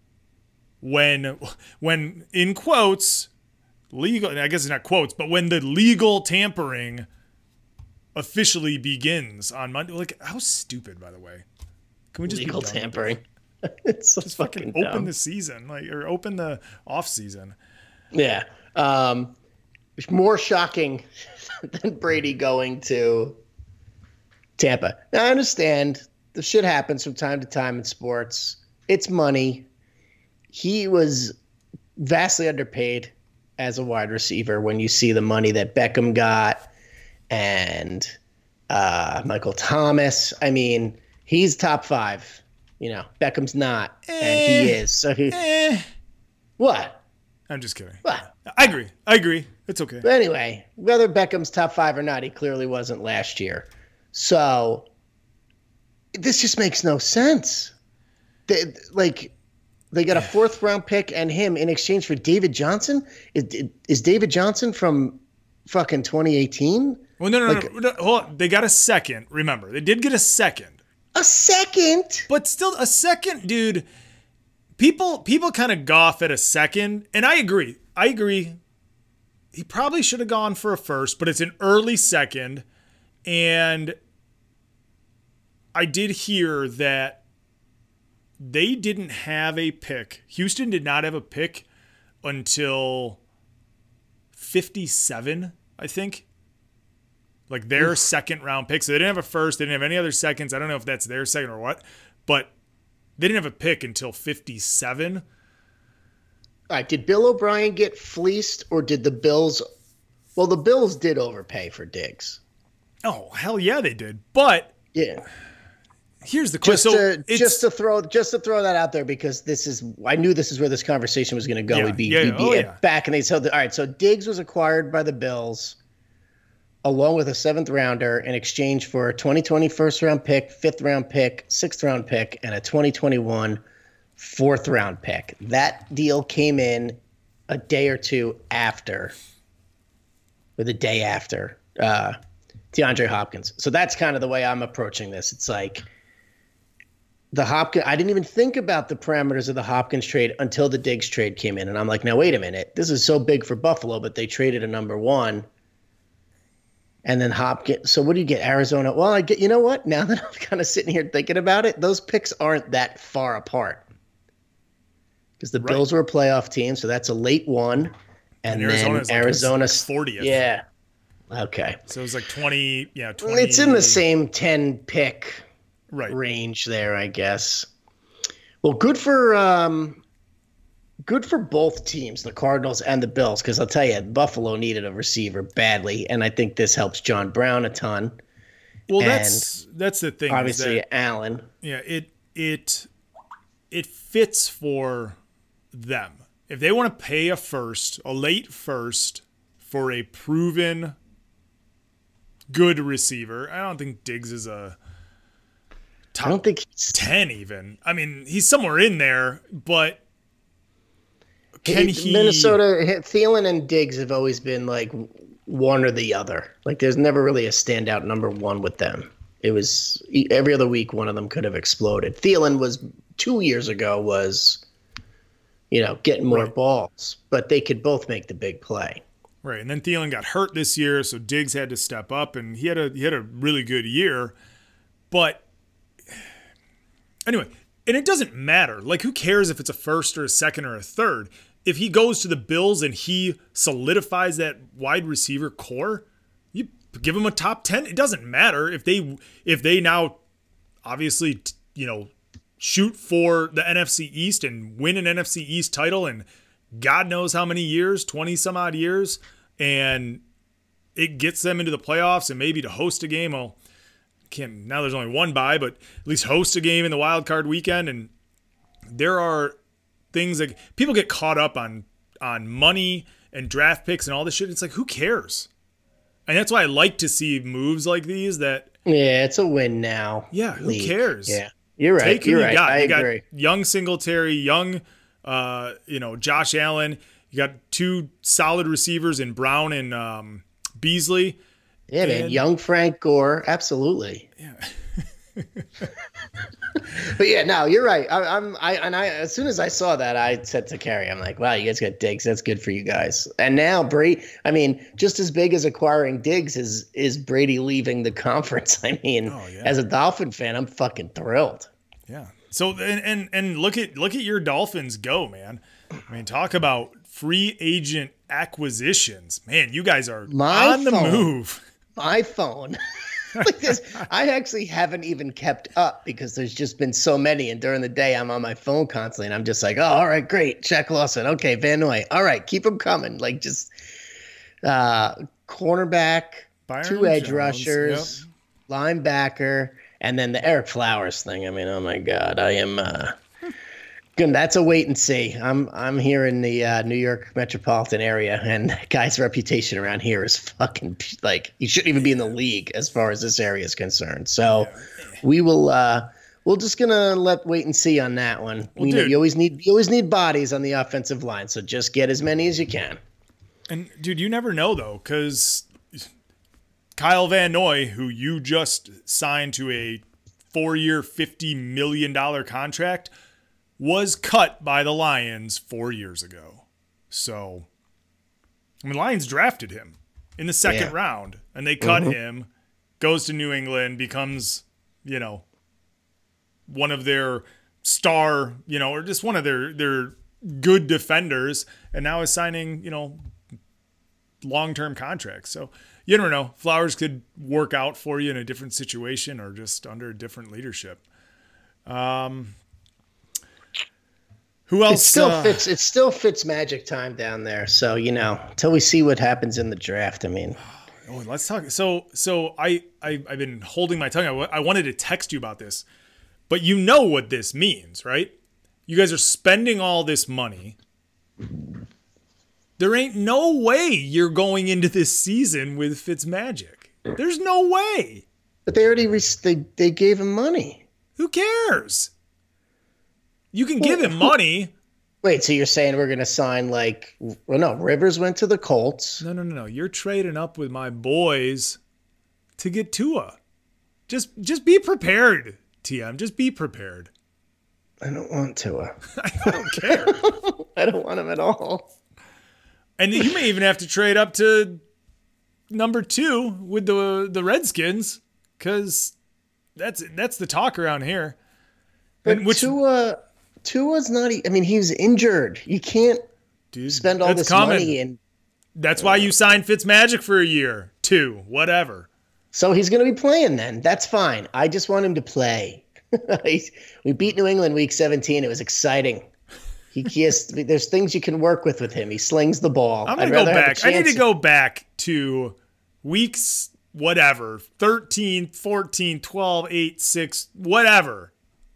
When, when in quotes, legal. I guess it's not quotes, but when the legal tampering officially begins on Monday. Like, how stupid, by the way. Can we just legal be tampering? It's so just fucking fucking open dumb. the season, like, or open the off season. Yeah. Um, it's more shocking than Brady going to Tampa. Now, I understand the shit happens from time to time in sports. It's money. He was vastly underpaid as a wide receiver when you see the money that Beckham got and uh, Michael Thomas. I mean, he's top five. You know, Beckham's not, eh, and he is. So he, eh. What? I'm just kidding. What? I agree. I agree. It's okay. But anyway, whether Beckham's top five or not, he clearly wasn't last year. So this just makes no sense. They, like, they got a fourth round pick and him in exchange for David Johnson. Is, is David Johnson from fucking twenty eighteen? Well, no, no, like, no, no. Hold on. They got a second. Remember, they did get a second. A second? But still, a second, dude. People, people kind of scoff at a second, and I agree. I agree. He probably should have gone for a first, but it's an early second, and I did hear that they didn't have a pick. Houston did not have a pick until fifty-seven, I think. Like their Oof. second round pick. So they didn't have a first. They didn't have any other seconds. I don't know if that's their second or what. But they didn't have a pick until fifty-seven. All right. Did Bill O'Brien get fleeced, or did the Bills? Well, the Bills did overpay for Diggs. Oh, hell yeah, they did. But yeah. Here's the question. Just, so just to throw, just to throw that out there, because this is, I knew this is where this conversation was going to go. Yeah, we'd be, yeah, we'd be oh, yeah. back, and they so the, all right. So Diggs was acquired by the Bills, along with a seventh rounder, in exchange for a twenty twenty first round pick, fifth round pick, sixth round pick, and a twenty twenty-one fourth round pick. That deal came in a day or two after, or the day after, uh, DeAndre Hopkins. So that's kind of the way I'm approaching this. It's like, the Hopkins, I didn't even think about the parameters of the Hopkins trade until the Diggs trade came in. And I'm like, now, wait a minute. This is so big for Buffalo, but they traded a number one. And then Hopkins. So what do you get? Arizona. Well, I get, you know what? Now that I'm kind of sitting here thinking about it, those picks aren't that far apart. Because the right. Bills were a playoff team. So that's a late one. And, and then Arizona's Arizona fortieth. Yeah. Okay. So it was like twenty. Yeah. twenty. It's in the same ten pick. Right. range there, I guess. Well, good for um, good for both teams, the Cardinals and the Bills, because I'll tell you, Buffalo needed a receiver badly, and I think this helps John Brown a ton. Well, and that's that's the thing. Obviously, that, Allen. Yeah, it it it fits for them. If they want to pay a first, a late first, for a proven good receiver, I don't think Diggs is a top I don't think he's ten even. I mean, he's somewhere in there, but can he? Minnesota, Thielen and Diggs have always been like one or the other. Like there's never really a standout number one with them. It was every other week one of them could have exploded. Thielen was two years ago was, you know, getting more right. balls, but they could both make the big play. Right, and then Thielen got hurt this year, so Diggs had to step up, and he had a he had a really good year, but Anyway, and it doesn't matter. Like, who cares if it's a first or a second or a third? If he goes to the Bills and he solidifies that wide receiver core, you give him a top ten. It doesn't matter if they if they now obviously, you know, shoot for the N F C East and win an N F C East title in God knows how many years, twenty some odd years, and it gets them into the playoffs and maybe to host a game. Well, can't now there's only one bye, but at least host a game in the wild card weekend. And there are things like people get caught up on on money and draft picks and all this shit. It's like, who cares? And that's why I like to see moves like these that yeah, it's a win now. Yeah, who league. cares? Yeah, you're right. Take who you're you right. got. I you got agree. young Singletary, young, uh, you know, Josh Allen. You got two solid receivers in Brown and um, Beasley. Yeah, and, man, young Frank Gore, absolutely. Yeah. But yeah, no, you're right. I, I'm, I, and I, as soon as I saw that, I said to Carrie, I'm like, wow, you guys got Diggs. That's good for you guys. And now Brady, I mean, just as big as acquiring Diggs is, is Brady leaving the conference. I mean, oh, yeah. as a Dolphin fan, I'm fucking thrilled. Yeah. So, and, and, and look at, look at your Dolphins go, man. I mean, talk about free agent acquisitions, man. You guys are My on the phone. move. My phone. Like this, I actually haven't even kept up because there's just been so many. And during the day, I'm on my phone constantly. And I'm just like, oh, all right, great. Shaq Lawson. Okay, Van Noy. All right, keep them coming. Like just uh, cornerback, Byron two edge Jones, rushers, yep. linebacker, and then the Eric Flowers thing. I mean, oh, my God. I am uh, – good. That's a wait and see. I'm I'm here in the uh, New York metropolitan area, and that guy's reputation around here is fucking like he shouldn't even be in the league as far as this area is concerned. So we will uh, we're just gonna let wait and see on that one. Well, we know dude, you always need you always need bodies on the offensive line, so just get as many as you can. And dude, you never know though, because Kyle Van Noy, who you just signed to a four-year, fifty million dollars contract, was cut by the Lions four years ago. So, I mean, Lions drafted him in the second yeah. round, and they cut mm-hmm. him, goes to New England, becomes, you know, one of their star, you know, or just one of their, their good defenders, and now is signing, you know, long-term contracts. So, you never know. Flowers could work out for you in a different situation or just under different leadership. Um... Who else? It still uh, fits. It still fits Magic time down there. So you know, until we see what happens in the draft. I mean, oh, let's talk. So, so I, I, I've been holding my tongue. I, w- I wanted to text you about this, but you know what this means, right? You guys are spending all this money. There ain't no way you're going into this season with Fitzmagic. There's no way. But they already re- they they gave him money. Who cares? You can give him money. Wait, so you're saying we're going to sign like, well, no, Rivers went to the Colts. No, no, no, no. You're trading up with my boys to get Tua. Just just be prepared, T M. Just be prepared. I don't want Tua. I don't care. I don't want him at all. And you may even have to trade up to number two with the the Redskins because that's that's the talk around here. But and which, Tua... Tua's not. I mean, he was injured. You can't dude, spend all this coming. money, and that's why you signed Fitzmagic for a year, two, whatever. So he's going to be playing then. That's fine. I just want him to play. We beat New England week seventeen. It was exciting. He, he has. There's things you can work with with him. He slings the ball. I'm going to go back. I need to go back to weeks whatever, thirteen, fourteen, twelve, eight, six, whatever.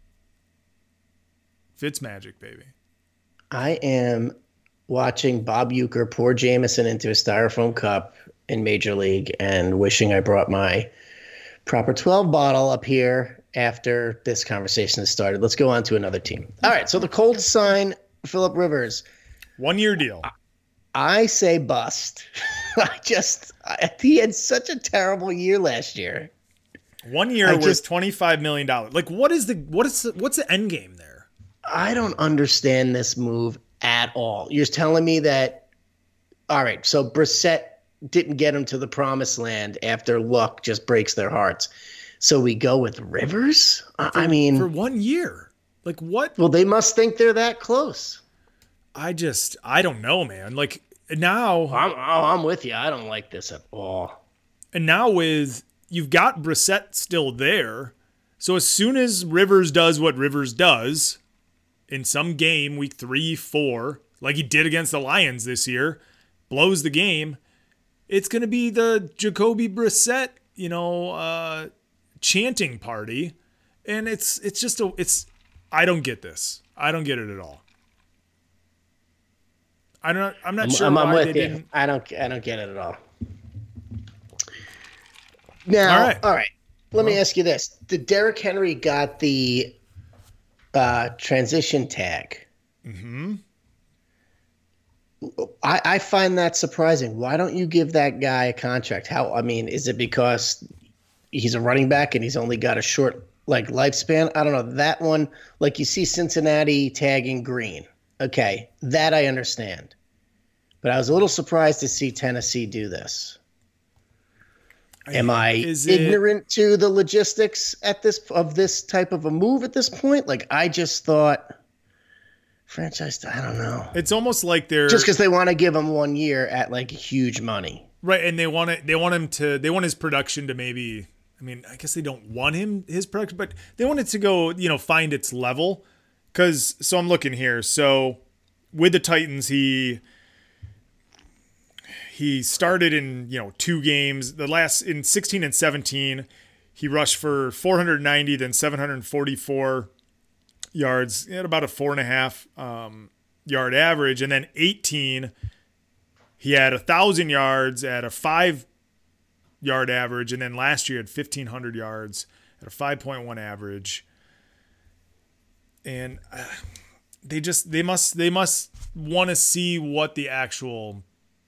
Fitzmagic, baby. I am watching Bob Uecker pour Jameson into a styrofoam cup in Major League and wishing I brought my proper twelve bottle up here after this conversation has started. Let's go on to another team. All right, so the Colts sign Phillip Rivers. One-year deal. I say bust. I just I, he had such a terrible year last year. One year worth twenty-five million dollars. Like, what is the what is the, what's the end game there? I don't understand this move at all. You're telling me that, all right, so Brissett didn't get him to the promised land after Luck just breaks their hearts. So we go with Rivers? I, for, I mean, for one year. Like what? Well, they must think they're that close. I just, I don't know, man. Like now, I'm, oh, I'm with you. I don't like this at all. And now with you've got Brissett still there, so as soon as Rivers does what Rivers does in some game, week three, four, like he did against the Lions this year, blows the game, it's going to be the Jacoby Brissett, you know, uh, chanting party, and it's it's just a it's. I don't get this. I don't get it at all. I don't. I'm not I'm, sure I'm, why I'm with they you. didn't. I don't. I don't get it at all. Now, all right. All right. Let well, me ask you this: did Derrick Henry got the uh, transition tag? Mm-hmm. I, I find that surprising. Why don't you give that guy a contract? How? I mean, is it because he's a running back and he's only got a short like lifespan? I don't know. That one, like you see Cincinnati tagging Green. Okay, that I understand. But I was a little surprised to see Tennessee do this. Am I Is ignorant it... to the logistics at this of this type of a move at this point? Like I just thought franchise, I don't know. It's almost like they're just because they want to give him one year at like huge money, right? And they want it. They want him to. They want his production to maybe. I mean, I guess they don't want him his production, but they want it to go. You know, find its level. Because so I'm looking here. So with the Titans, he he started in you know two games. The last in sixteen and seventeen, he rushed for four hundred ninety, then seven hundred forty-four yards. He had about a four and a half um, yard average, and then eighteen, he had a thousand yards at a five yard average, and then last year had fifteen hundred yards at a five point one average. And uh, they just they must they must want to see what the actual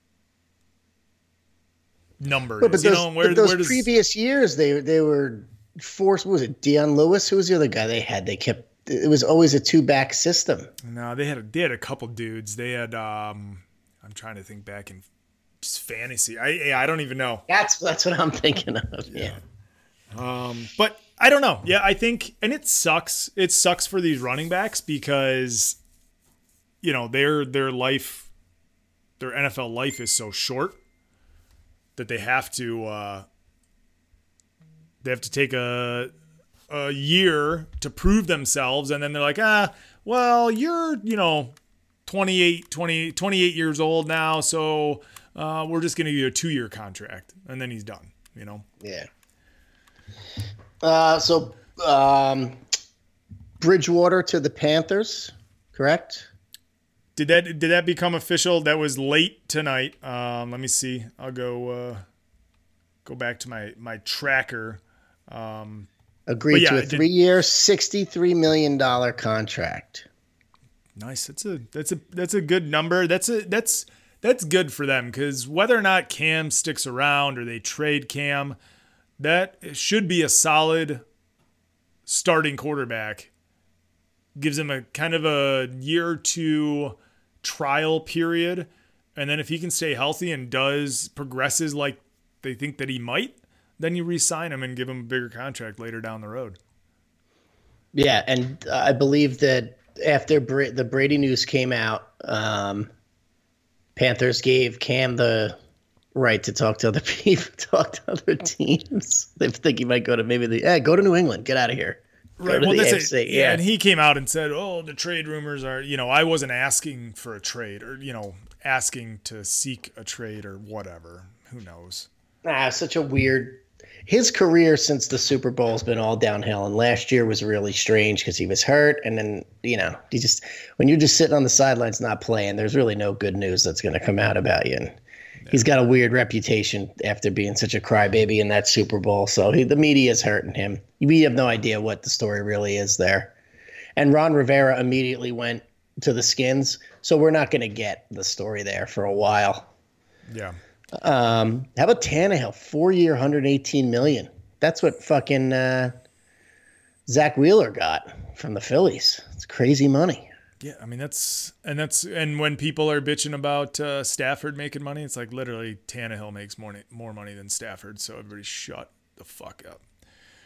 number but, is. but you those, know, where, but those where does, previous years they they were forced. What was it Deion Lewis? Who was the other guy they had? They kept it was always a two back system. No, they had a, they had a couple dudes. They had um, I'm trying to think back in just fantasy. I I don't even know. That's that's what I'm thinking of. Yeah. Um, but I don't know. Yeah, I think, and it sucks. It sucks for these running backs because, you know, their their life, their N F L life is so short that they have to uh, they have to take a a year to prove themselves, and then they're like, ah, well, you're you know, twenty-eight, twenty, twenty-eight years old now, so uh, we're just gonna give you a two year contract, and then he's done. You know. Yeah. Uh, so, um, Bridgewater to the Panthers, correct? Did that did that become official? That was late tonight. Um, let me see. I'll go uh, go back to my my tracker. Um, Agreed yeah, to a did, three-year, sixty-three million dollars contract. Nice. That's a that's a that's a good number. That's a that's that's good for them because whether or not Cam sticks around or they trade Cam, that should be a solid starting quarterback. Gives him a kind of a year or two trial period. And then if he can stay healthy and does progresses like they think that he might, then you re-sign him and give him a bigger contract later down the road. Yeah, and I believe that after Bra- the Brady news came out, um, Panthers gave Cam the right to talk to other people, talk to other teams. They think he might go to maybe the yeah, go to New England, get out of here. Right. Well, that's A it. F C, Yeah. yeah. And he came out and said, "Oh, the trade rumors are, you know, I wasn't asking for a trade or, you know, asking to seek a trade or whatever. Who knows?" Ah, such a weird. His career since the Super Bowl has been all downhill, and last year was really strange because he was hurt, and then you know, he just when you're just sitting on the sidelines not playing, there's really no good news that's going to come out about you. And he's got a weird reputation after being such a crybaby in that Super Bowl. So he, the media is hurting him. We have no idea what the story really is there. And Ron Rivera immediately went to the Skins. So we're not going to get the story there for a while. Yeah. Um, how about Tannehill? Four-year, one hundred eighteen million dollars. That's what fucking uh, Zach Wheeler got from the Phillies. It's crazy money. Yeah, I mean that's and that's and when people are bitching about uh, Stafford making money, it's like literally Tannehill makes more more money than Stafford. So everybody shut the fuck up.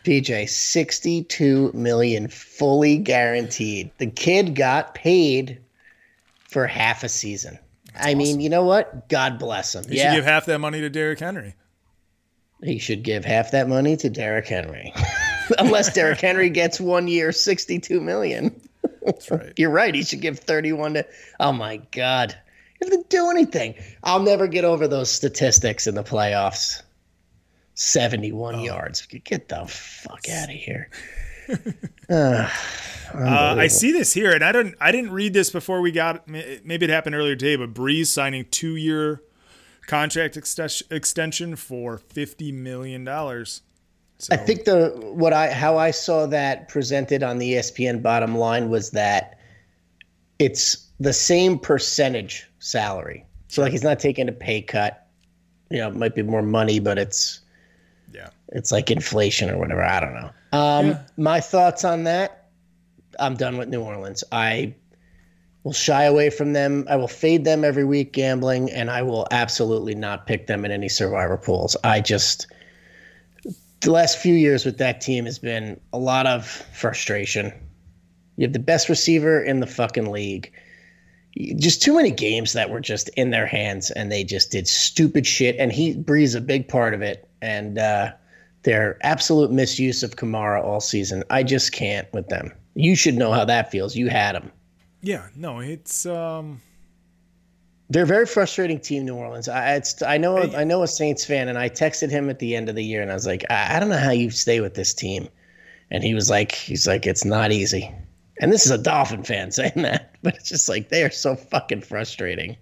P J, sixty-two million dollars fully guaranteed. The kid got paid for half a season. That's I awesome. mean, you know what? God bless him. He yeah. should give half that money to Derrick Henry. He should give half that money to Derrick Henry. Unless Derrick Henry gets one year, sixty-two million dollars. That's right. You're right. He should give thirty-one to. Oh my God. He doesn't do anything. I'll never get over those statistics in the playoffs. seventy-one oh. yards. Get the fuck out of here. uh, uh, I see this here, and I don't. I didn't read this before we got. Maybe it happened earlier today, but Breeze signing two-year contract ex- extension for fifty million dollars. So. I think the what I how I saw that presented on the E S P N bottom line was that it's the same percentage salary. So like he's not taking a pay cut. You know, it might be more money, but it's yeah, it's like inflation or whatever. I don't know. Um, yeah. My thoughts on that. I'm done with New Orleans. I will shy away from them. I will fade them every week gambling, and I will absolutely not pick them in any survivor pools. I just. The last few years with that team has been a lot of frustration. You have the best receiver in the fucking league. Just too many games that were just in their hands, and they just did stupid shit. And he Breeze a big part of it. And uh, their absolute misuse of Kamara all season. I just can't with them. You should know how that feels. You had them. Yeah, no, it's um. They're a very frustrating team, New Orleans. I it's I know I know a Saints fan, and I texted him at the end of the year, and I was like, I, I don't know how you stay with this team. And he was like, he's like, it's not easy. And this is a Dolphin fan saying that, but it's just like they are so fucking frustrating.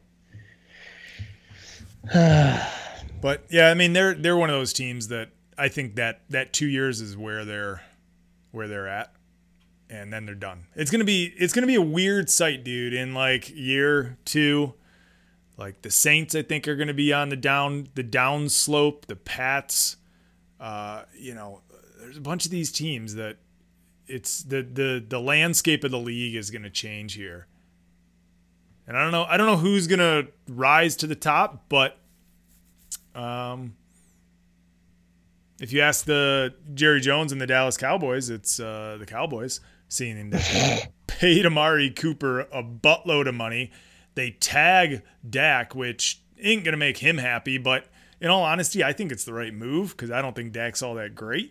But yeah, I mean they're they're one of those teams that I think that that two years is where they're where they're at, and then they're done. It's gonna be it's gonna be a weird sight, dude. In like year two. Like the Saints, I think, are going to be on the down the down slope. The Pats, uh, you know, there's a bunch of these teams that it's the the the landscape of the league is going to change here. And I don't know, I don't know who's going to rise to the top, but um, if you ask the Jerry Jones and the Dallas Cowboys, it's uh, the Cowboys seeing that paid Amari Cooper a buttload of money. They tag Dak, which ain't going to make him happy, but in all honesty, I think it's the right move because I don't think Dak's all that great.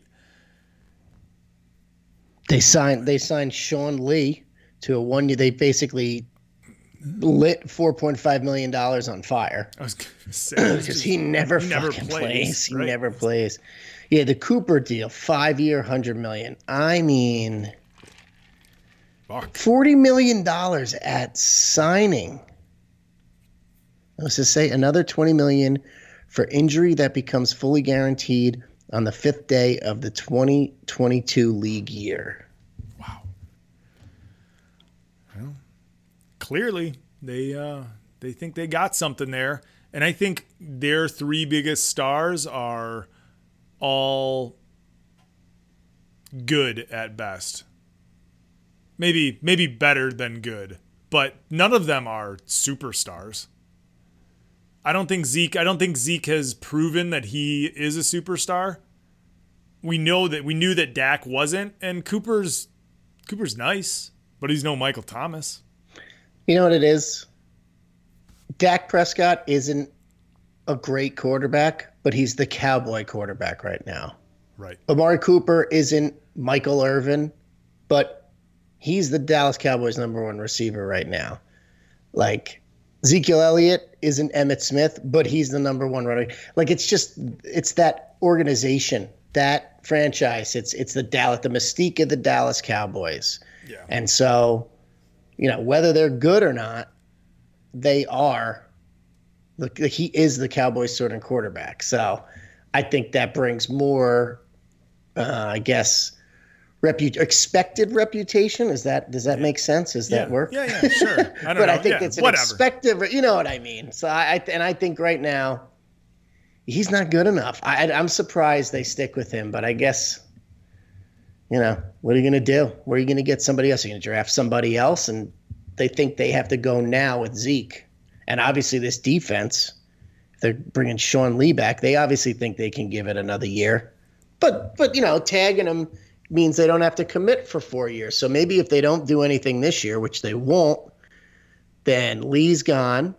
They signed they signed Sean Lee to a one year. They basically lit four point five million dollars on fire. I was going to say. Because he never he fucking never plays. plays. He right? never plays. Yeah, the Cooper deal, five-year, one hundred million dollars. I mean, Fuck. forty million dollars at signing. Let's just say another twenty million dollars for injury that becomes fully guaranteed on the fifth day of the twenty twenty-two league year. Wow. Well, clearly they uh, they think they got something there, and I think their three biggest stars are all good at best. Maybe maybe better than good, but none of them are superstars. I don't think Zeke, I don't think Zeke has proven that he is a superstar. We know that we knew that Dak wasn't, and Cooper's Cooper's nice, but he's no Michael Thomas. You know what it is? Dak Prescott isn't a great quarterback, but he's the Cowboy quarterback right now. Right. Amari Cooper isn't Michael Irvin, but he's the Dallas Cowboys' number one receiver right now. Like, Ezekiel Elliott isn't Emmitt Smith, but he's the number one runner. Like, it's just, it's that organization, that franchise. It's it's the Dallas, the mystique of the Dallas Cowboys. Yeah. And so, you know, whether they're good or not, they are. Look, he is the Cowboys' starting quarterback. So, I think that brings more, uh, I guess, Repu- expected reputation. Is that does that make sense? Does yeah. that work? Yeah, yeah, sure. I don't but know. I think yeah, it's an whatever. expected. You know what I mean? So I, I and I think right now he's not good enough. I, I'm surprised they stick with him, but I guess you know what are you going to do? Where are you going to get somebody else? Are you going to draft somebody else? And they think they have to go now with Zeke, and obviously this defense. If they're bringing Sean Lee back, they obviously think they can give it another year. But but you know, tagging them means they don't have to commit for four years. So maybe if they don't do anything this year, which they won't, then Lee's gone,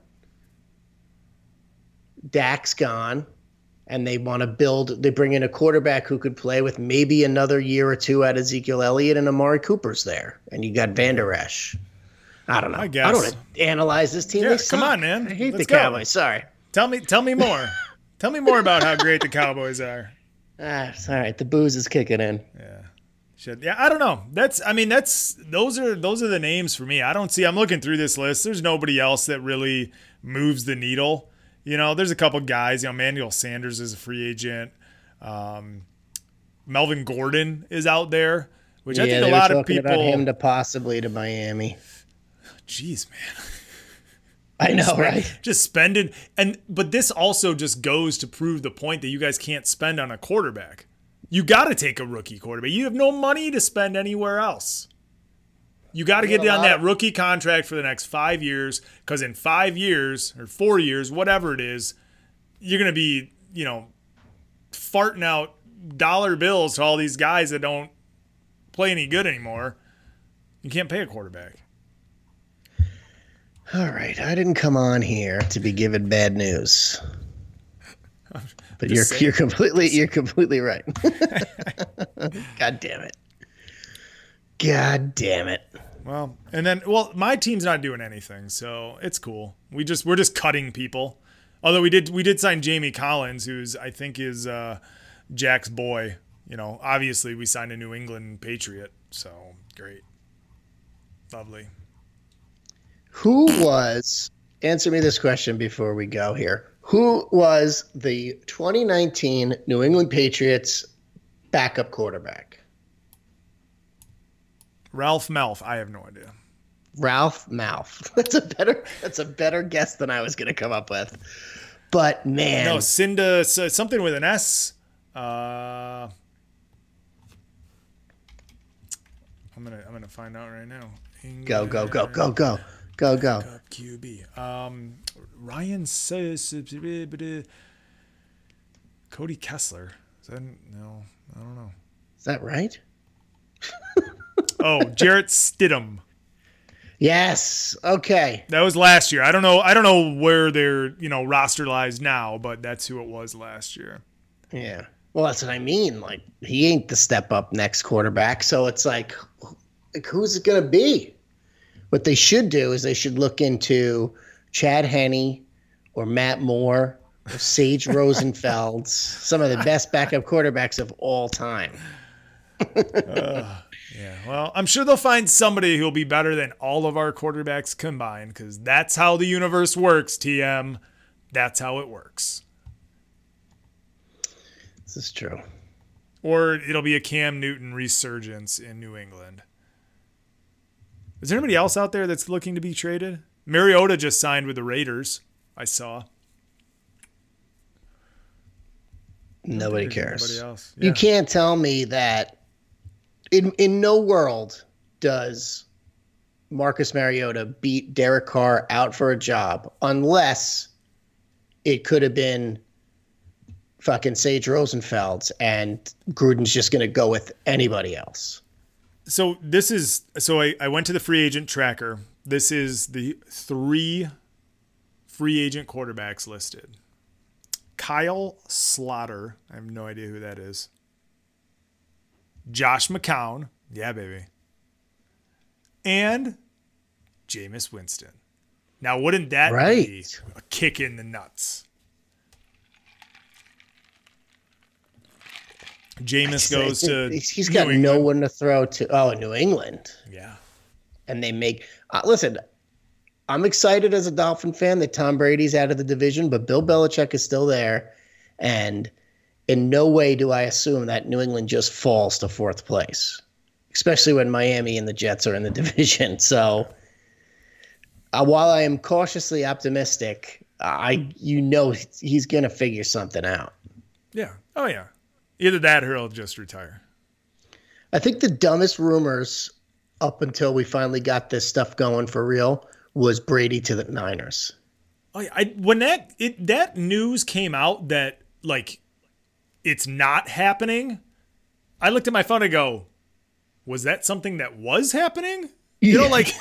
Dak's gone, and they want to build. They bring in a quarterback who could play with maybe another year or two at Ezekiel Elliott, and Amari Cooper's there, and you got Van Der Esch. I don't know. I guess. I don't want to analyze this team. Yeah, They come suck. on, man. I hate Let's the go. Cowboys. Sorry. Tell me, tell me more. Tell me more about how great the Cowboys are. Ah, it's all right. The booze is kicking in. Yeah. Should, yeah, I don't know. That's, I mean, that's, those are, those are the names for me. I don't see, I'm looking through this list. There's nobody else that really moves the needle. You know, there's a couple guys, you know, Manuel Sanders is a free agent. Um, Melvin Gordon is out there, which yeah, I think they a were lot of talking people. about him to possibly to Miami. Jeez, man. I know, Spend, right? Just spending. And, but this also just goes to prove the point that you guys can't spend on a quarterback. You got to take a rookie quarterback. You have no money to spend anywhere else. You got to get on that rookie contract for the next five years because in five years or four years, whatever it is, you're going to be, you know, farting out dollar bills to all these guys that don't play any good anymore. You can't pay a quarterback. All right. I didn't come on here to be given bad news. But you're saying. you're completely you're completely right. God damn it. God damn it. Well, and then well, my team's not doing anything, so it's cool. We just we're just cutting people. Although we did we did sign Jamie Collins, who's I think is uh, Jack's boy. You know, obviously we signed a New England Patriot, so great. Lovely. Who was answer me this question before we go here. Who was the twenty nineteen New England Patriots backup quarterback? Ralph Malph. I have no idea. Ralph Malph. That's a better that's a better guess than I was going to come up with. But man, No, Cinda something with an S. Uh, I'm gonna I'm gonna find out right now. go go go go go go go. Q B. Um, Ryan says Cody Kessler. Is that no? I don't know. Is that right? Oh, Jarrett Stidham. Yes. Okay. That was last year. I don't know. I don't know where their you know roster lies now, but that's who it was last year. Yeah. Well, that's what I mean. Like he ain't the step up next quarterback, so it's like, like who's it gonna be? What they should do is they should look into Chad Henne or Matt Moore or Sage Rosenfeld, some of the best backup quarterbacks of all time. uh, yeah, well, I'm sure they'll find somebody who'll be better than all of our quarterbacks combined because that's how the universe works, T M. That's how it works. This is true. Or it'll be a Cam Newton resurgence in New England. Is there anybody else out there that's looking to be traded? Mariota just signed with the Raiders, I saw. Nobody cares. Anybody else. Yeah. You can't tell me that in in no world does Marcus Mariota beat Derek Carr out for a job unless it could have been fucking Sage Rosenfeld and Gruden's just going to go with anybody else. So this is so I, I went to the free agent tracker. This is the three free agent quarterbacks listed. Kyle Slaughter. I have no idea who that is. Josh McCown. Yeah, baby. And Jameis Winston. Now, wouldn't that right. be a kick in the nuts? Jameis goes to he's got New no one to throw to. Oh, New England. Yeah. And they make uh, listen, I'm excited as a Dolphin fan that Tom Brady's out of the division, but Bill Belichick is still there. And in no way do I assume that New England just falls to fourth place, especially when Miami and the Jets are in the division. So uh, while I am cautiously optimistic, I you know he's going to figure something out. Yeah. Oh, yeah. Either that or he'll just retire. I think the dumbest rumors up until we finally got this stuff going for real was Brady to the Niners. I, I when that it that news came out that like it's not happening, I looked at my phone and go, was that something that was happening? You know, like,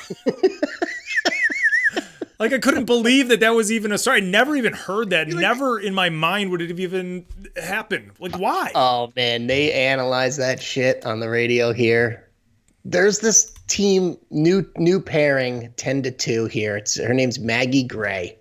like I couldn't believe that that was even a story. I never even heard that. Like, never in my mind would it have even happened. Like, why? Oh, man, they analyze that shit on the radio here. There's this team, new new pairing, ten to two here. It's her name's Maggie Gray,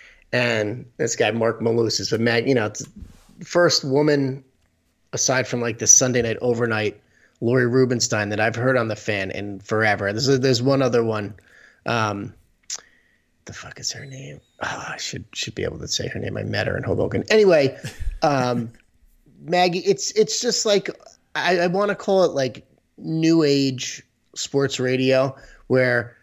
and this guy Mark Malusis. But Mag, you know, it's the first woman aside from like the Sunday Night Overnight, Lori Rubenstein, that I've heard on the Fan in forever. There's there's one other one. Um, the fuck is her name? Oh, I should should be able to say her name. I met her in Hoboken. Anyway, um, Maggie, it's it's just like I, I want to call it like new age sports radio, where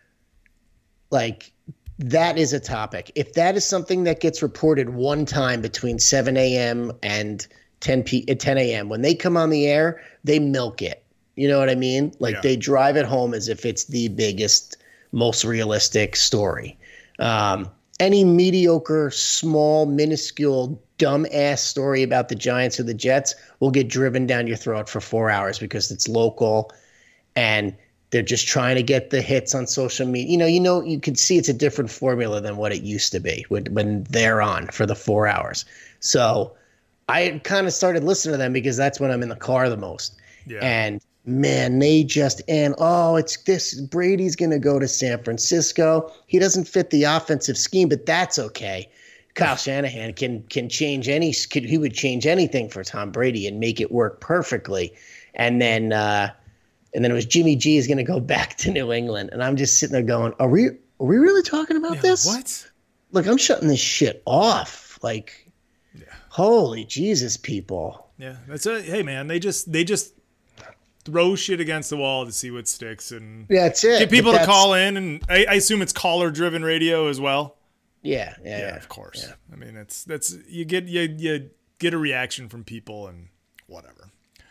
like that is a topic. If that is something that gets reported one time between seven a.m. and ten p at ten a.m. when they come on the air, they milk it. You know what I mean? Like, yeah. They drive it home as if it's the biggest, most realistic story. Um, any mediocre, small, minuscule, dumb-ass story about the Giants or the Jets will get driven down your throat for four hours because it's local and they're just trying to get the hits on social media. You know, you know, you can see it's a different formula than what it used to be when, when they're on for the four hours. So I kind of started listening to them because that's when I'm in the car the most. Yeah. And man, they just, and oh, it's this, Brady's going to go to San Francisco. He doesn't fit the offensive scheme, but that's okay. Kyle Shanahan can can change any, could, he would change anything for Tom Brady and make it work perfectly. And then, uh, and then it was Jimmy G is going to go back to New England. And I'm just sitting there going, are we, are we really talking about yeah, this? What? Look, I'm shutting this shit off. Like, yeah. Holy Jesus, people. Yeah. That's a, hey man, they just, they just throw shit against the wall to see what sticks and yeah, that's it. Get people to call in. And I, I assume it's caller driven radio as well. Yeah. Yeah. Yeah. yeah. Of course. Yeah. I mean, it's, that's, you get, you, you get a reaction from people and whatever.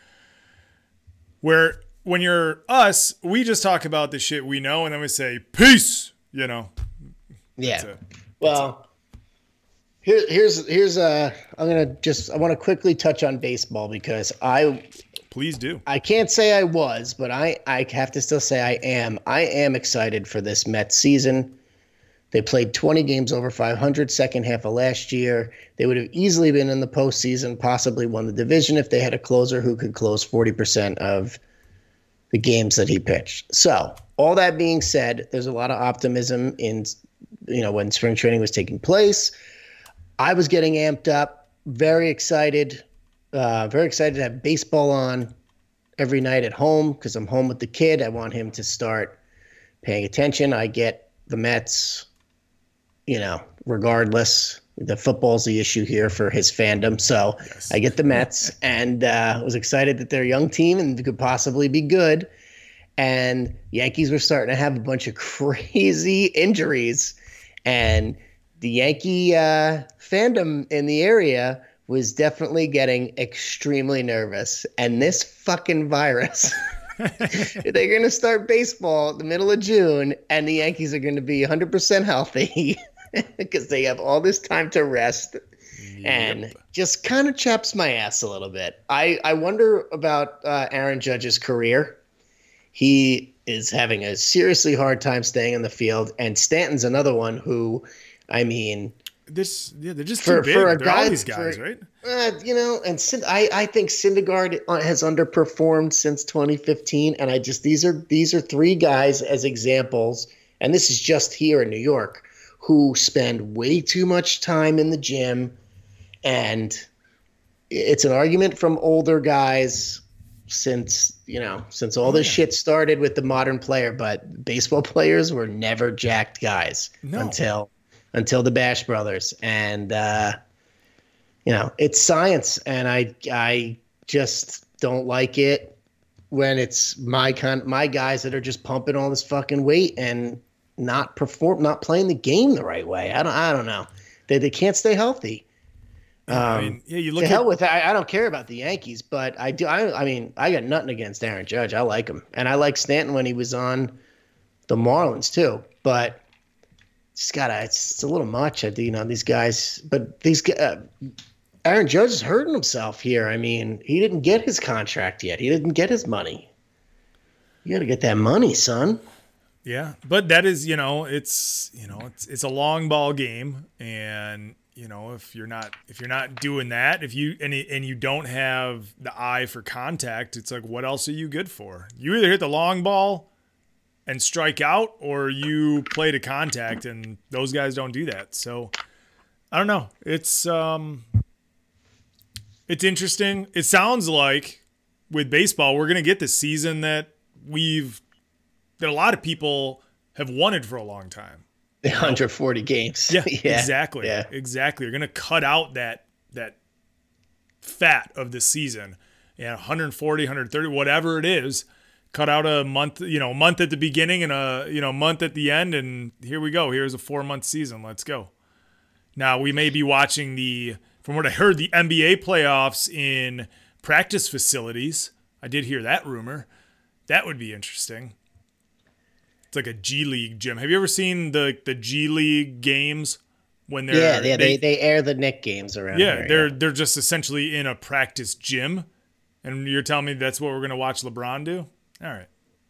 Where, when you're us, we just talk about the shit we know, and then we say, peace, you know? Yeah. That's it. Well, here, here's, here's, uh, I'm going to just, I want to quickly touch on baseball because I, please do. I can't say I was, but I, I have to still say I am. I am excited for this Mets season. They played twenty games over five hundred second half of last year. They would have easily been in the postseason, possibly won the division if they had a closer who could close forty percent of the games that he pitched. So all that being said, there's a lot of optimism in, you know, when spring training was taking place. I was getting amped up, very excited, uh, very excited to have baseball on every night at home because I'm home with the kid. I want him to start paying attention. I get the Mets, you know, regardless. The football's the issue here for his fandom. So yes. I get the Mets and uh, was excited that they're a young team and could possibly be good. And Yankees were starting to have a bunch of crazy injuries. And the Yankee uh, fandom in the area was definitely getting extremely nervous. And this fucking virus, they're going to start baseball in the middle of June and the Yankees are going to be one hundred percent healthy. Because they have all this time to rest yep. and just kind of chaps my ass a little bit. I, I wonder about uh, Aaron Judge's career. He is having a seriously hard time staying in the field. And Stanton's another one who, I mean, this yeah, they're just for, too big. For a they're guy, all these guys, for, right? Uh, you know, and I, I think Syndergaard has underperformed since twenty fifteen. And I just these are these are three guys as examples. And this is just here in New York, who spend way too much time in the gym. And it's an argument from older guys since, you know, since all this shit started with the modern player, but baseball players were never jacked guys no. until, until the Bash Brothers. And, uh, you know, it's science. And I, I just don't like it when it's my kind, my guys that are just pumping all this fucking weight and not perform, not playing the game the right way. I don't, I don't know. They they can't stay healthy. Um, I mean, yeah, you look to at, hell with I, I don't care about the Yankees, but I do. I, I mean, I got nothing against Aaron Judge. I like him, and I like Stanton when he was on the Marlins too. But it's gotta, it's, it's a little much. I do, you know, these guys. But these uh, Aaron Judge is hurting himself here. I mean, he didn't get his contract yet. He didn't get his money. You got to get that money, son. Yeah, but that is, you know, it's, you know, it's it's a long ball game, and you know, if you're not if you're not doing that, if you and and you don't have the eye for contact, it's like, what else are you good for? You either hit the long ball and strike out, or you play to contact, and those guys don't do that. So I don't know. It's um, it's interesting. It sounds like with baseball, we're gonna get the season that we've that a lot of people have wanted for a long time. The one hundred forty games. Yeah, yeah. exactly. Yeah. Exactly. You're going to cut out that that fat of the season. Yeah, one forty, one thirty, whatever it is. Cut out a month, you know, a month at the beginning and a, you know, month at the end, and here we go. Here's a four-month season. Let's go. Now, we may be watching the, from what I heard, the N B A playoffs in practice facilities. I did hear that rumor. That would be interesting. It's like a G League gym. Have you ever seen the the G League games when they're yeah, yeah they, they, they air the Knick games around yeah here, they're yeah. they're just essentially in a practice gym, and you're telling me that's what we're gonna watch LeBron do? All right.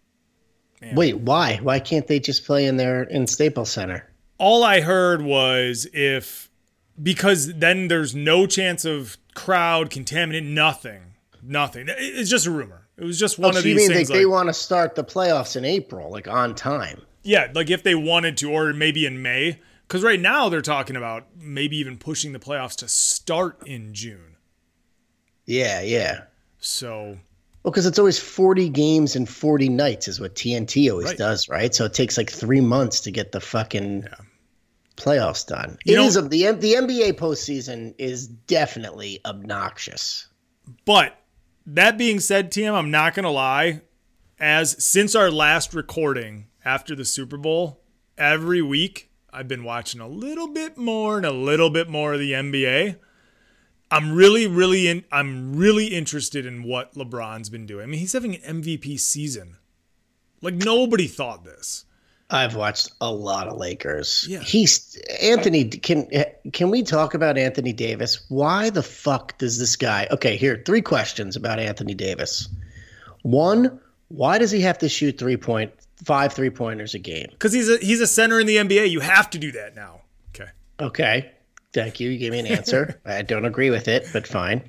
Man. Wait, why? Why can't they just play in their in Staples Center? All I heard was if because then there's no chance of crowd contaminant, nothing, nothing. It's just a rumor. It was just one oh, of so you these mean things. They, like, they want to start the playoffs in April, like on time. Yeah, like if they wanted to, or maybe in May. Because right now they're talking about maybe even pushing the playoffs to start in June. Yeah, yeah. So. Well, because it's always forty games and forty nights is what T N T always Right. does, right? So it takes like three months to get the fucking Yeah. playoffs done. You It know- is a, the the N B A postseason is definitely obnoxious. But that being said, T M, I'm not going to lie. As since our last recording after the Super Bowl, every week I've been watching a little bit more and a little bit more of the N B A. I'm really, really, in, I'm really interested in what LeBron's been doing. I mean, he's having an M V P season. Like nobody thought this. I've watched a lot of Lakers. Yeah. He's Anthony. Can can we talk about Anthony Davis? Why the fuck does this guy? Okay, here three questions about Anthony Davis. One, why does he have to shoot three point five three pointers a game? Because he's a he's a center in the N B A. You have to do that now. Okay. Okay, thank you. You gave me an answer. I don't agree with it, but fine.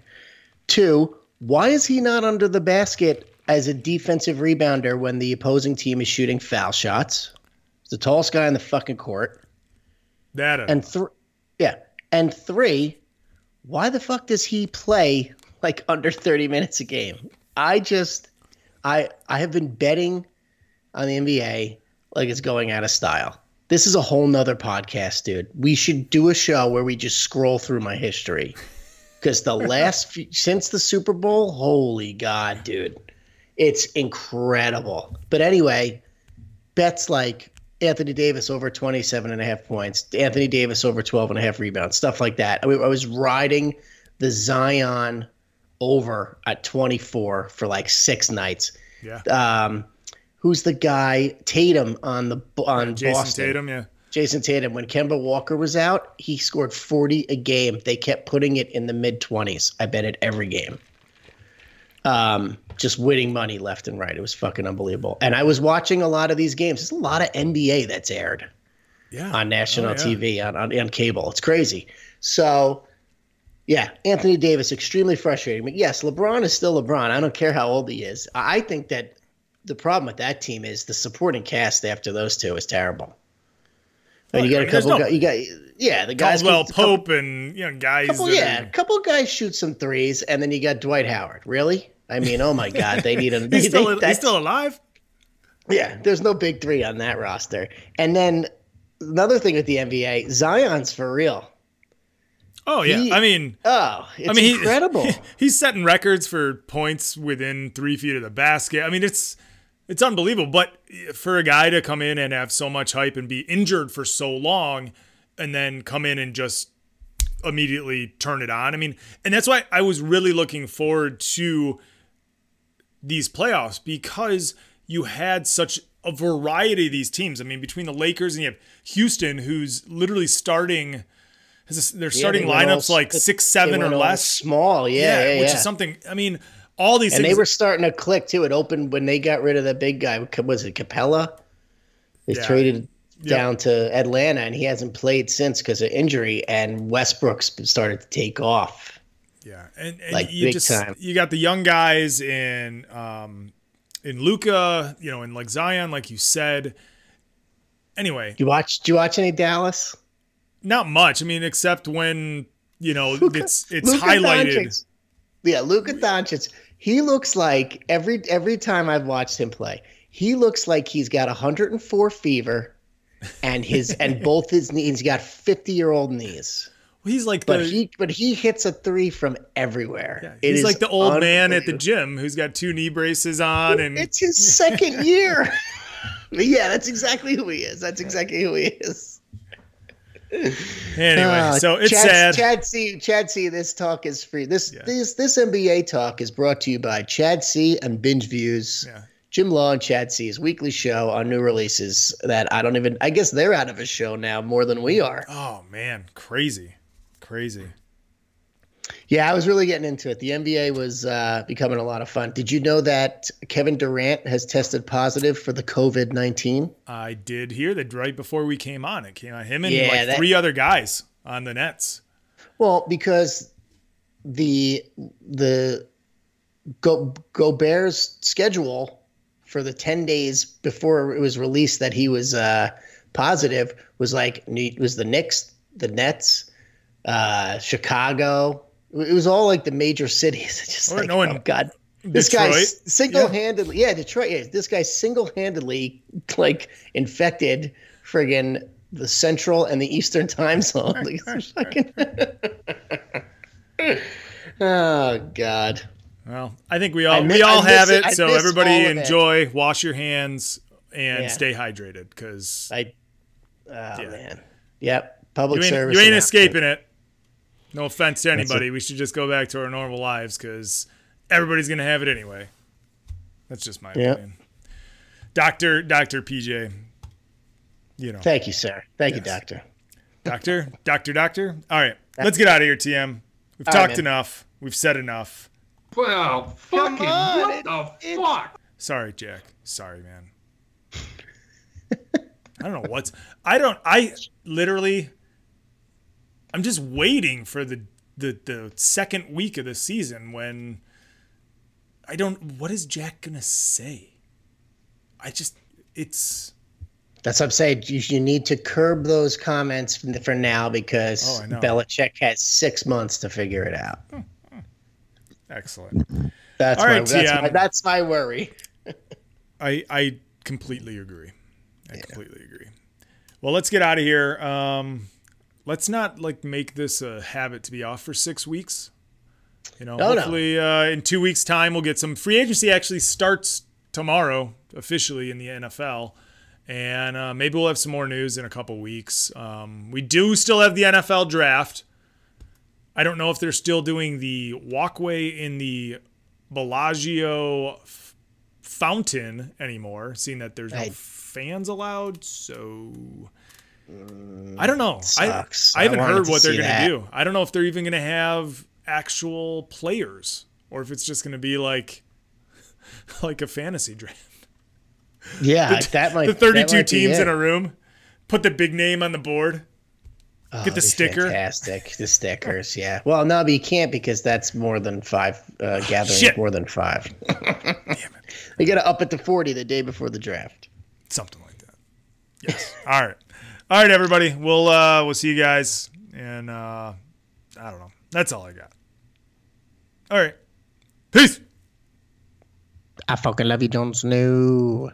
Two, why is he not under the basket as a defensive rebounder when the opposing team is shooting foul shots? He's the tallest guy on the fucking court. That uh, And three, yeah. And three, why the fuck does he play like under thirty minutes a game? I just, I, I have been betting on the N B A like it's going out of style. This is a whole nother podcast, dude. We should do a show where we just scroll through my history. Because the last few, since the Super Bowl, holy God, dude. It's incredible. But anyway, bets like Anthony Davis over twenty-seven and a half points, Anthony Davis over twelve and a half rebounds, stuff like that. I, mean, I was riding the Zion over at twenty-four for like six nights. yeah. Um, who's the guy? Tatum on the on Jason Boston. Tatum, yeah. Jason Tatum. When Kemba Walker was out, he scored forty a game. They kept putting it in the mid twenties. I bet it every game. Um, just winning money left and right. It was fucking unbelievable. And I was watching a lot of these games. There's a lot of N B A that's aired Yeah. on national Oh, yeah. T V, on, on, on cable. It's crazy. So, yeah, Anthony Davis, extremely frustrating. But yes, LeBron is still LeBron. I don't care how old he is. I I think that the problem with that team is the supporting cast after those two is terrible. And you got a There's couple no- guys, you got, yeah, the guys. Caldwell a couple- Pope and you know guys. couple, that yeah, are- a couple guys shoot some threes, and then you got Dwight Howard. Really? I mean, oh my God, they need a. he's, they, still, they, he's that's- still alive. Yeah, there's no big three on that roster. And then another thing with the N B A, Zion's for real. Oh yeah, He- I mean, Oh, it's I mean, he- incredible. he- he's setting records for points within three feet of the basket. I mean, it's it's unbelievable. But for a guy to come in and have so much hype and be injured for so long, and then come in and just immediately turn it on. I mean, and that's why I was really looking forward to these playoffs, because you had such a variety of these teams. I mean, between the Lakers and you have Houston, who's literally starting Their Yeah, starting they went all- lineups like six, seven they or went all less. Small, yeah, yeah, which yeah. is something. I mean, all these And things. they were starting to click too. It opened when they got rid of the big guy. Was it Capella? They Yeah. traded Yep. down to Atlanta, and he hasn't played since because of injury. And Westbrook's started to take off. Yeah, and, and Like, you big just time. you got the young guys in um, in Luka, you know, in like Zion, like you said. Anyway, You watch? Do you watch any Dallas? not much. I mean, except when you know it's it's Luka highlighted. Doncic. Yeah, Luka Doncic. He looks like every every time I've watched him play, he looks like he's got one hundred four fever, and his and both his knees. He's got fifty year old knees. He's like But the he but he hits a three from everywhere. yeah, It he's is like the old man at the unbelievable. gym who's got two knee braces on, and It's his second year. Yeah, that's exactly who he is. That's exactly who he is. anyway, Uh, so it's Chad, sad. Chad C. Chad C. This talk is free. This Yeah. this this N B A talk is brought to you by Chad C. and Binge Views. Yeah. Jim Law and Chad C's weekly show on new releases that I don't even. I guess they're out of a show now more than we are. Oh man, crazy, crazy. Yeah, I was really getting into it. The N B A was uh, becoming a lot of fun. Did you know that Kevin Durant has tested positive for the COVID nineteen? I did hear that right before we came on. It came on him and Yeah, like that- three other guys on the Nets. Well, because the the Go Gobert's schedule for the ten days before it was released that he was uh, positive was like was the Knicks, the Nets, uh, Chicago. It was all like the major cities. It's just Or like, no one- oh God, this Detroit. guy single-handedly, yeah. Detroit. Yeah, this guy single-handedly like infected friggin' the Central and the Eastern time zone. Like, it's fucking- oh God. Well, I think we I all mi- we all I have miss it. it. I So miss everybody all of it. enjoy, wash your hands, and Yeah. stay hydrated because I, oh man, yep. Public you ain't, service. you ain't announcement. escaping it. No offense to anybody. We should just go back to our normal lives because everybody's gonna have it anyway. That's just my Yep. opinion. Doctor, Doctor P J. You know, Thank you, sir. Thank you, Yes. doctor. Doctor, Doctor, Doctor. All right, let's get out of here, T M. We've All right, talked man. enough. We've said enough. Well, fucking on, what it- the it's- fuck? Sorry, Jack. Sorry, man. I don't know what's. I don't. I literally. I'm just waiting for the the the second week of the season when. I don't. What is Jack gonna say? I just. It's. That's what I'm saying. You, you need to curb those comments for, for now because Oh, I know. Belichick has six months to figure it out. Excellent. That's All my, right, that's, T M. my that's my worry. I I completely agree. I completely agree. Well, let's get out of here. Um, let's not like make this a habit to be off for six weeks. You know, No, no. hopefully uh, in two weeks' time we'll get some free agency. Actually starts tomorrow officially in the N F L, and uh, maybe we'll have some more news in a couple weeks. Um, we do still have the N F L draft. I don't know if they're still doing the walkway in the Bellagio f- fountain anymore, seeing that there's no I- fans allowed. So I don't know. Sucks. I, I I haven't wanted heard to what they're see going that. to do. I don't know if they're even going to have actual players or if it's just going to be like like a fantasy draft. Yeah, that might the that thirty-two might be teams it. in a room, put the big name on the board. Oh, Get the that'd be sticker. Fantastic. The stickers, yeah. Well, no, but you can't because that's more than five. Uh, gathering Shit. more than five. Damn it. You got to up it to forty the day before the draft. Something like that. Yes. All right. All right, everybody. We'll uh we'll see you guys. And uh I don't know. That's all I got. All right. Peace. I fucking love you, Jon Snow.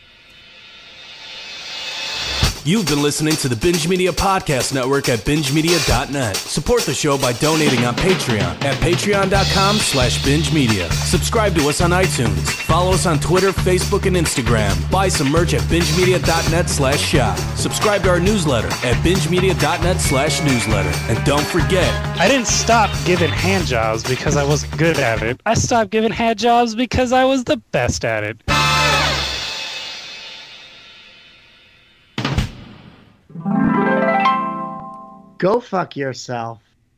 You've been listening to the Binge Media Podcast Network at binge media dot net. Support the show by donating on Patreon at patreon.com slash binge media. Subscribe to us on iTunes. Follow us on Twitter, Facebook, and Instagram. Buy some merch at binge media dot net slash shop. Subscribe to our newsletter at binge media dot net slash newsletter. And don't forget, I didn't stop giving hand jobs because I wasn't good at it. I stopped giving hand jobs because I was the best at it. Go fuck yourself.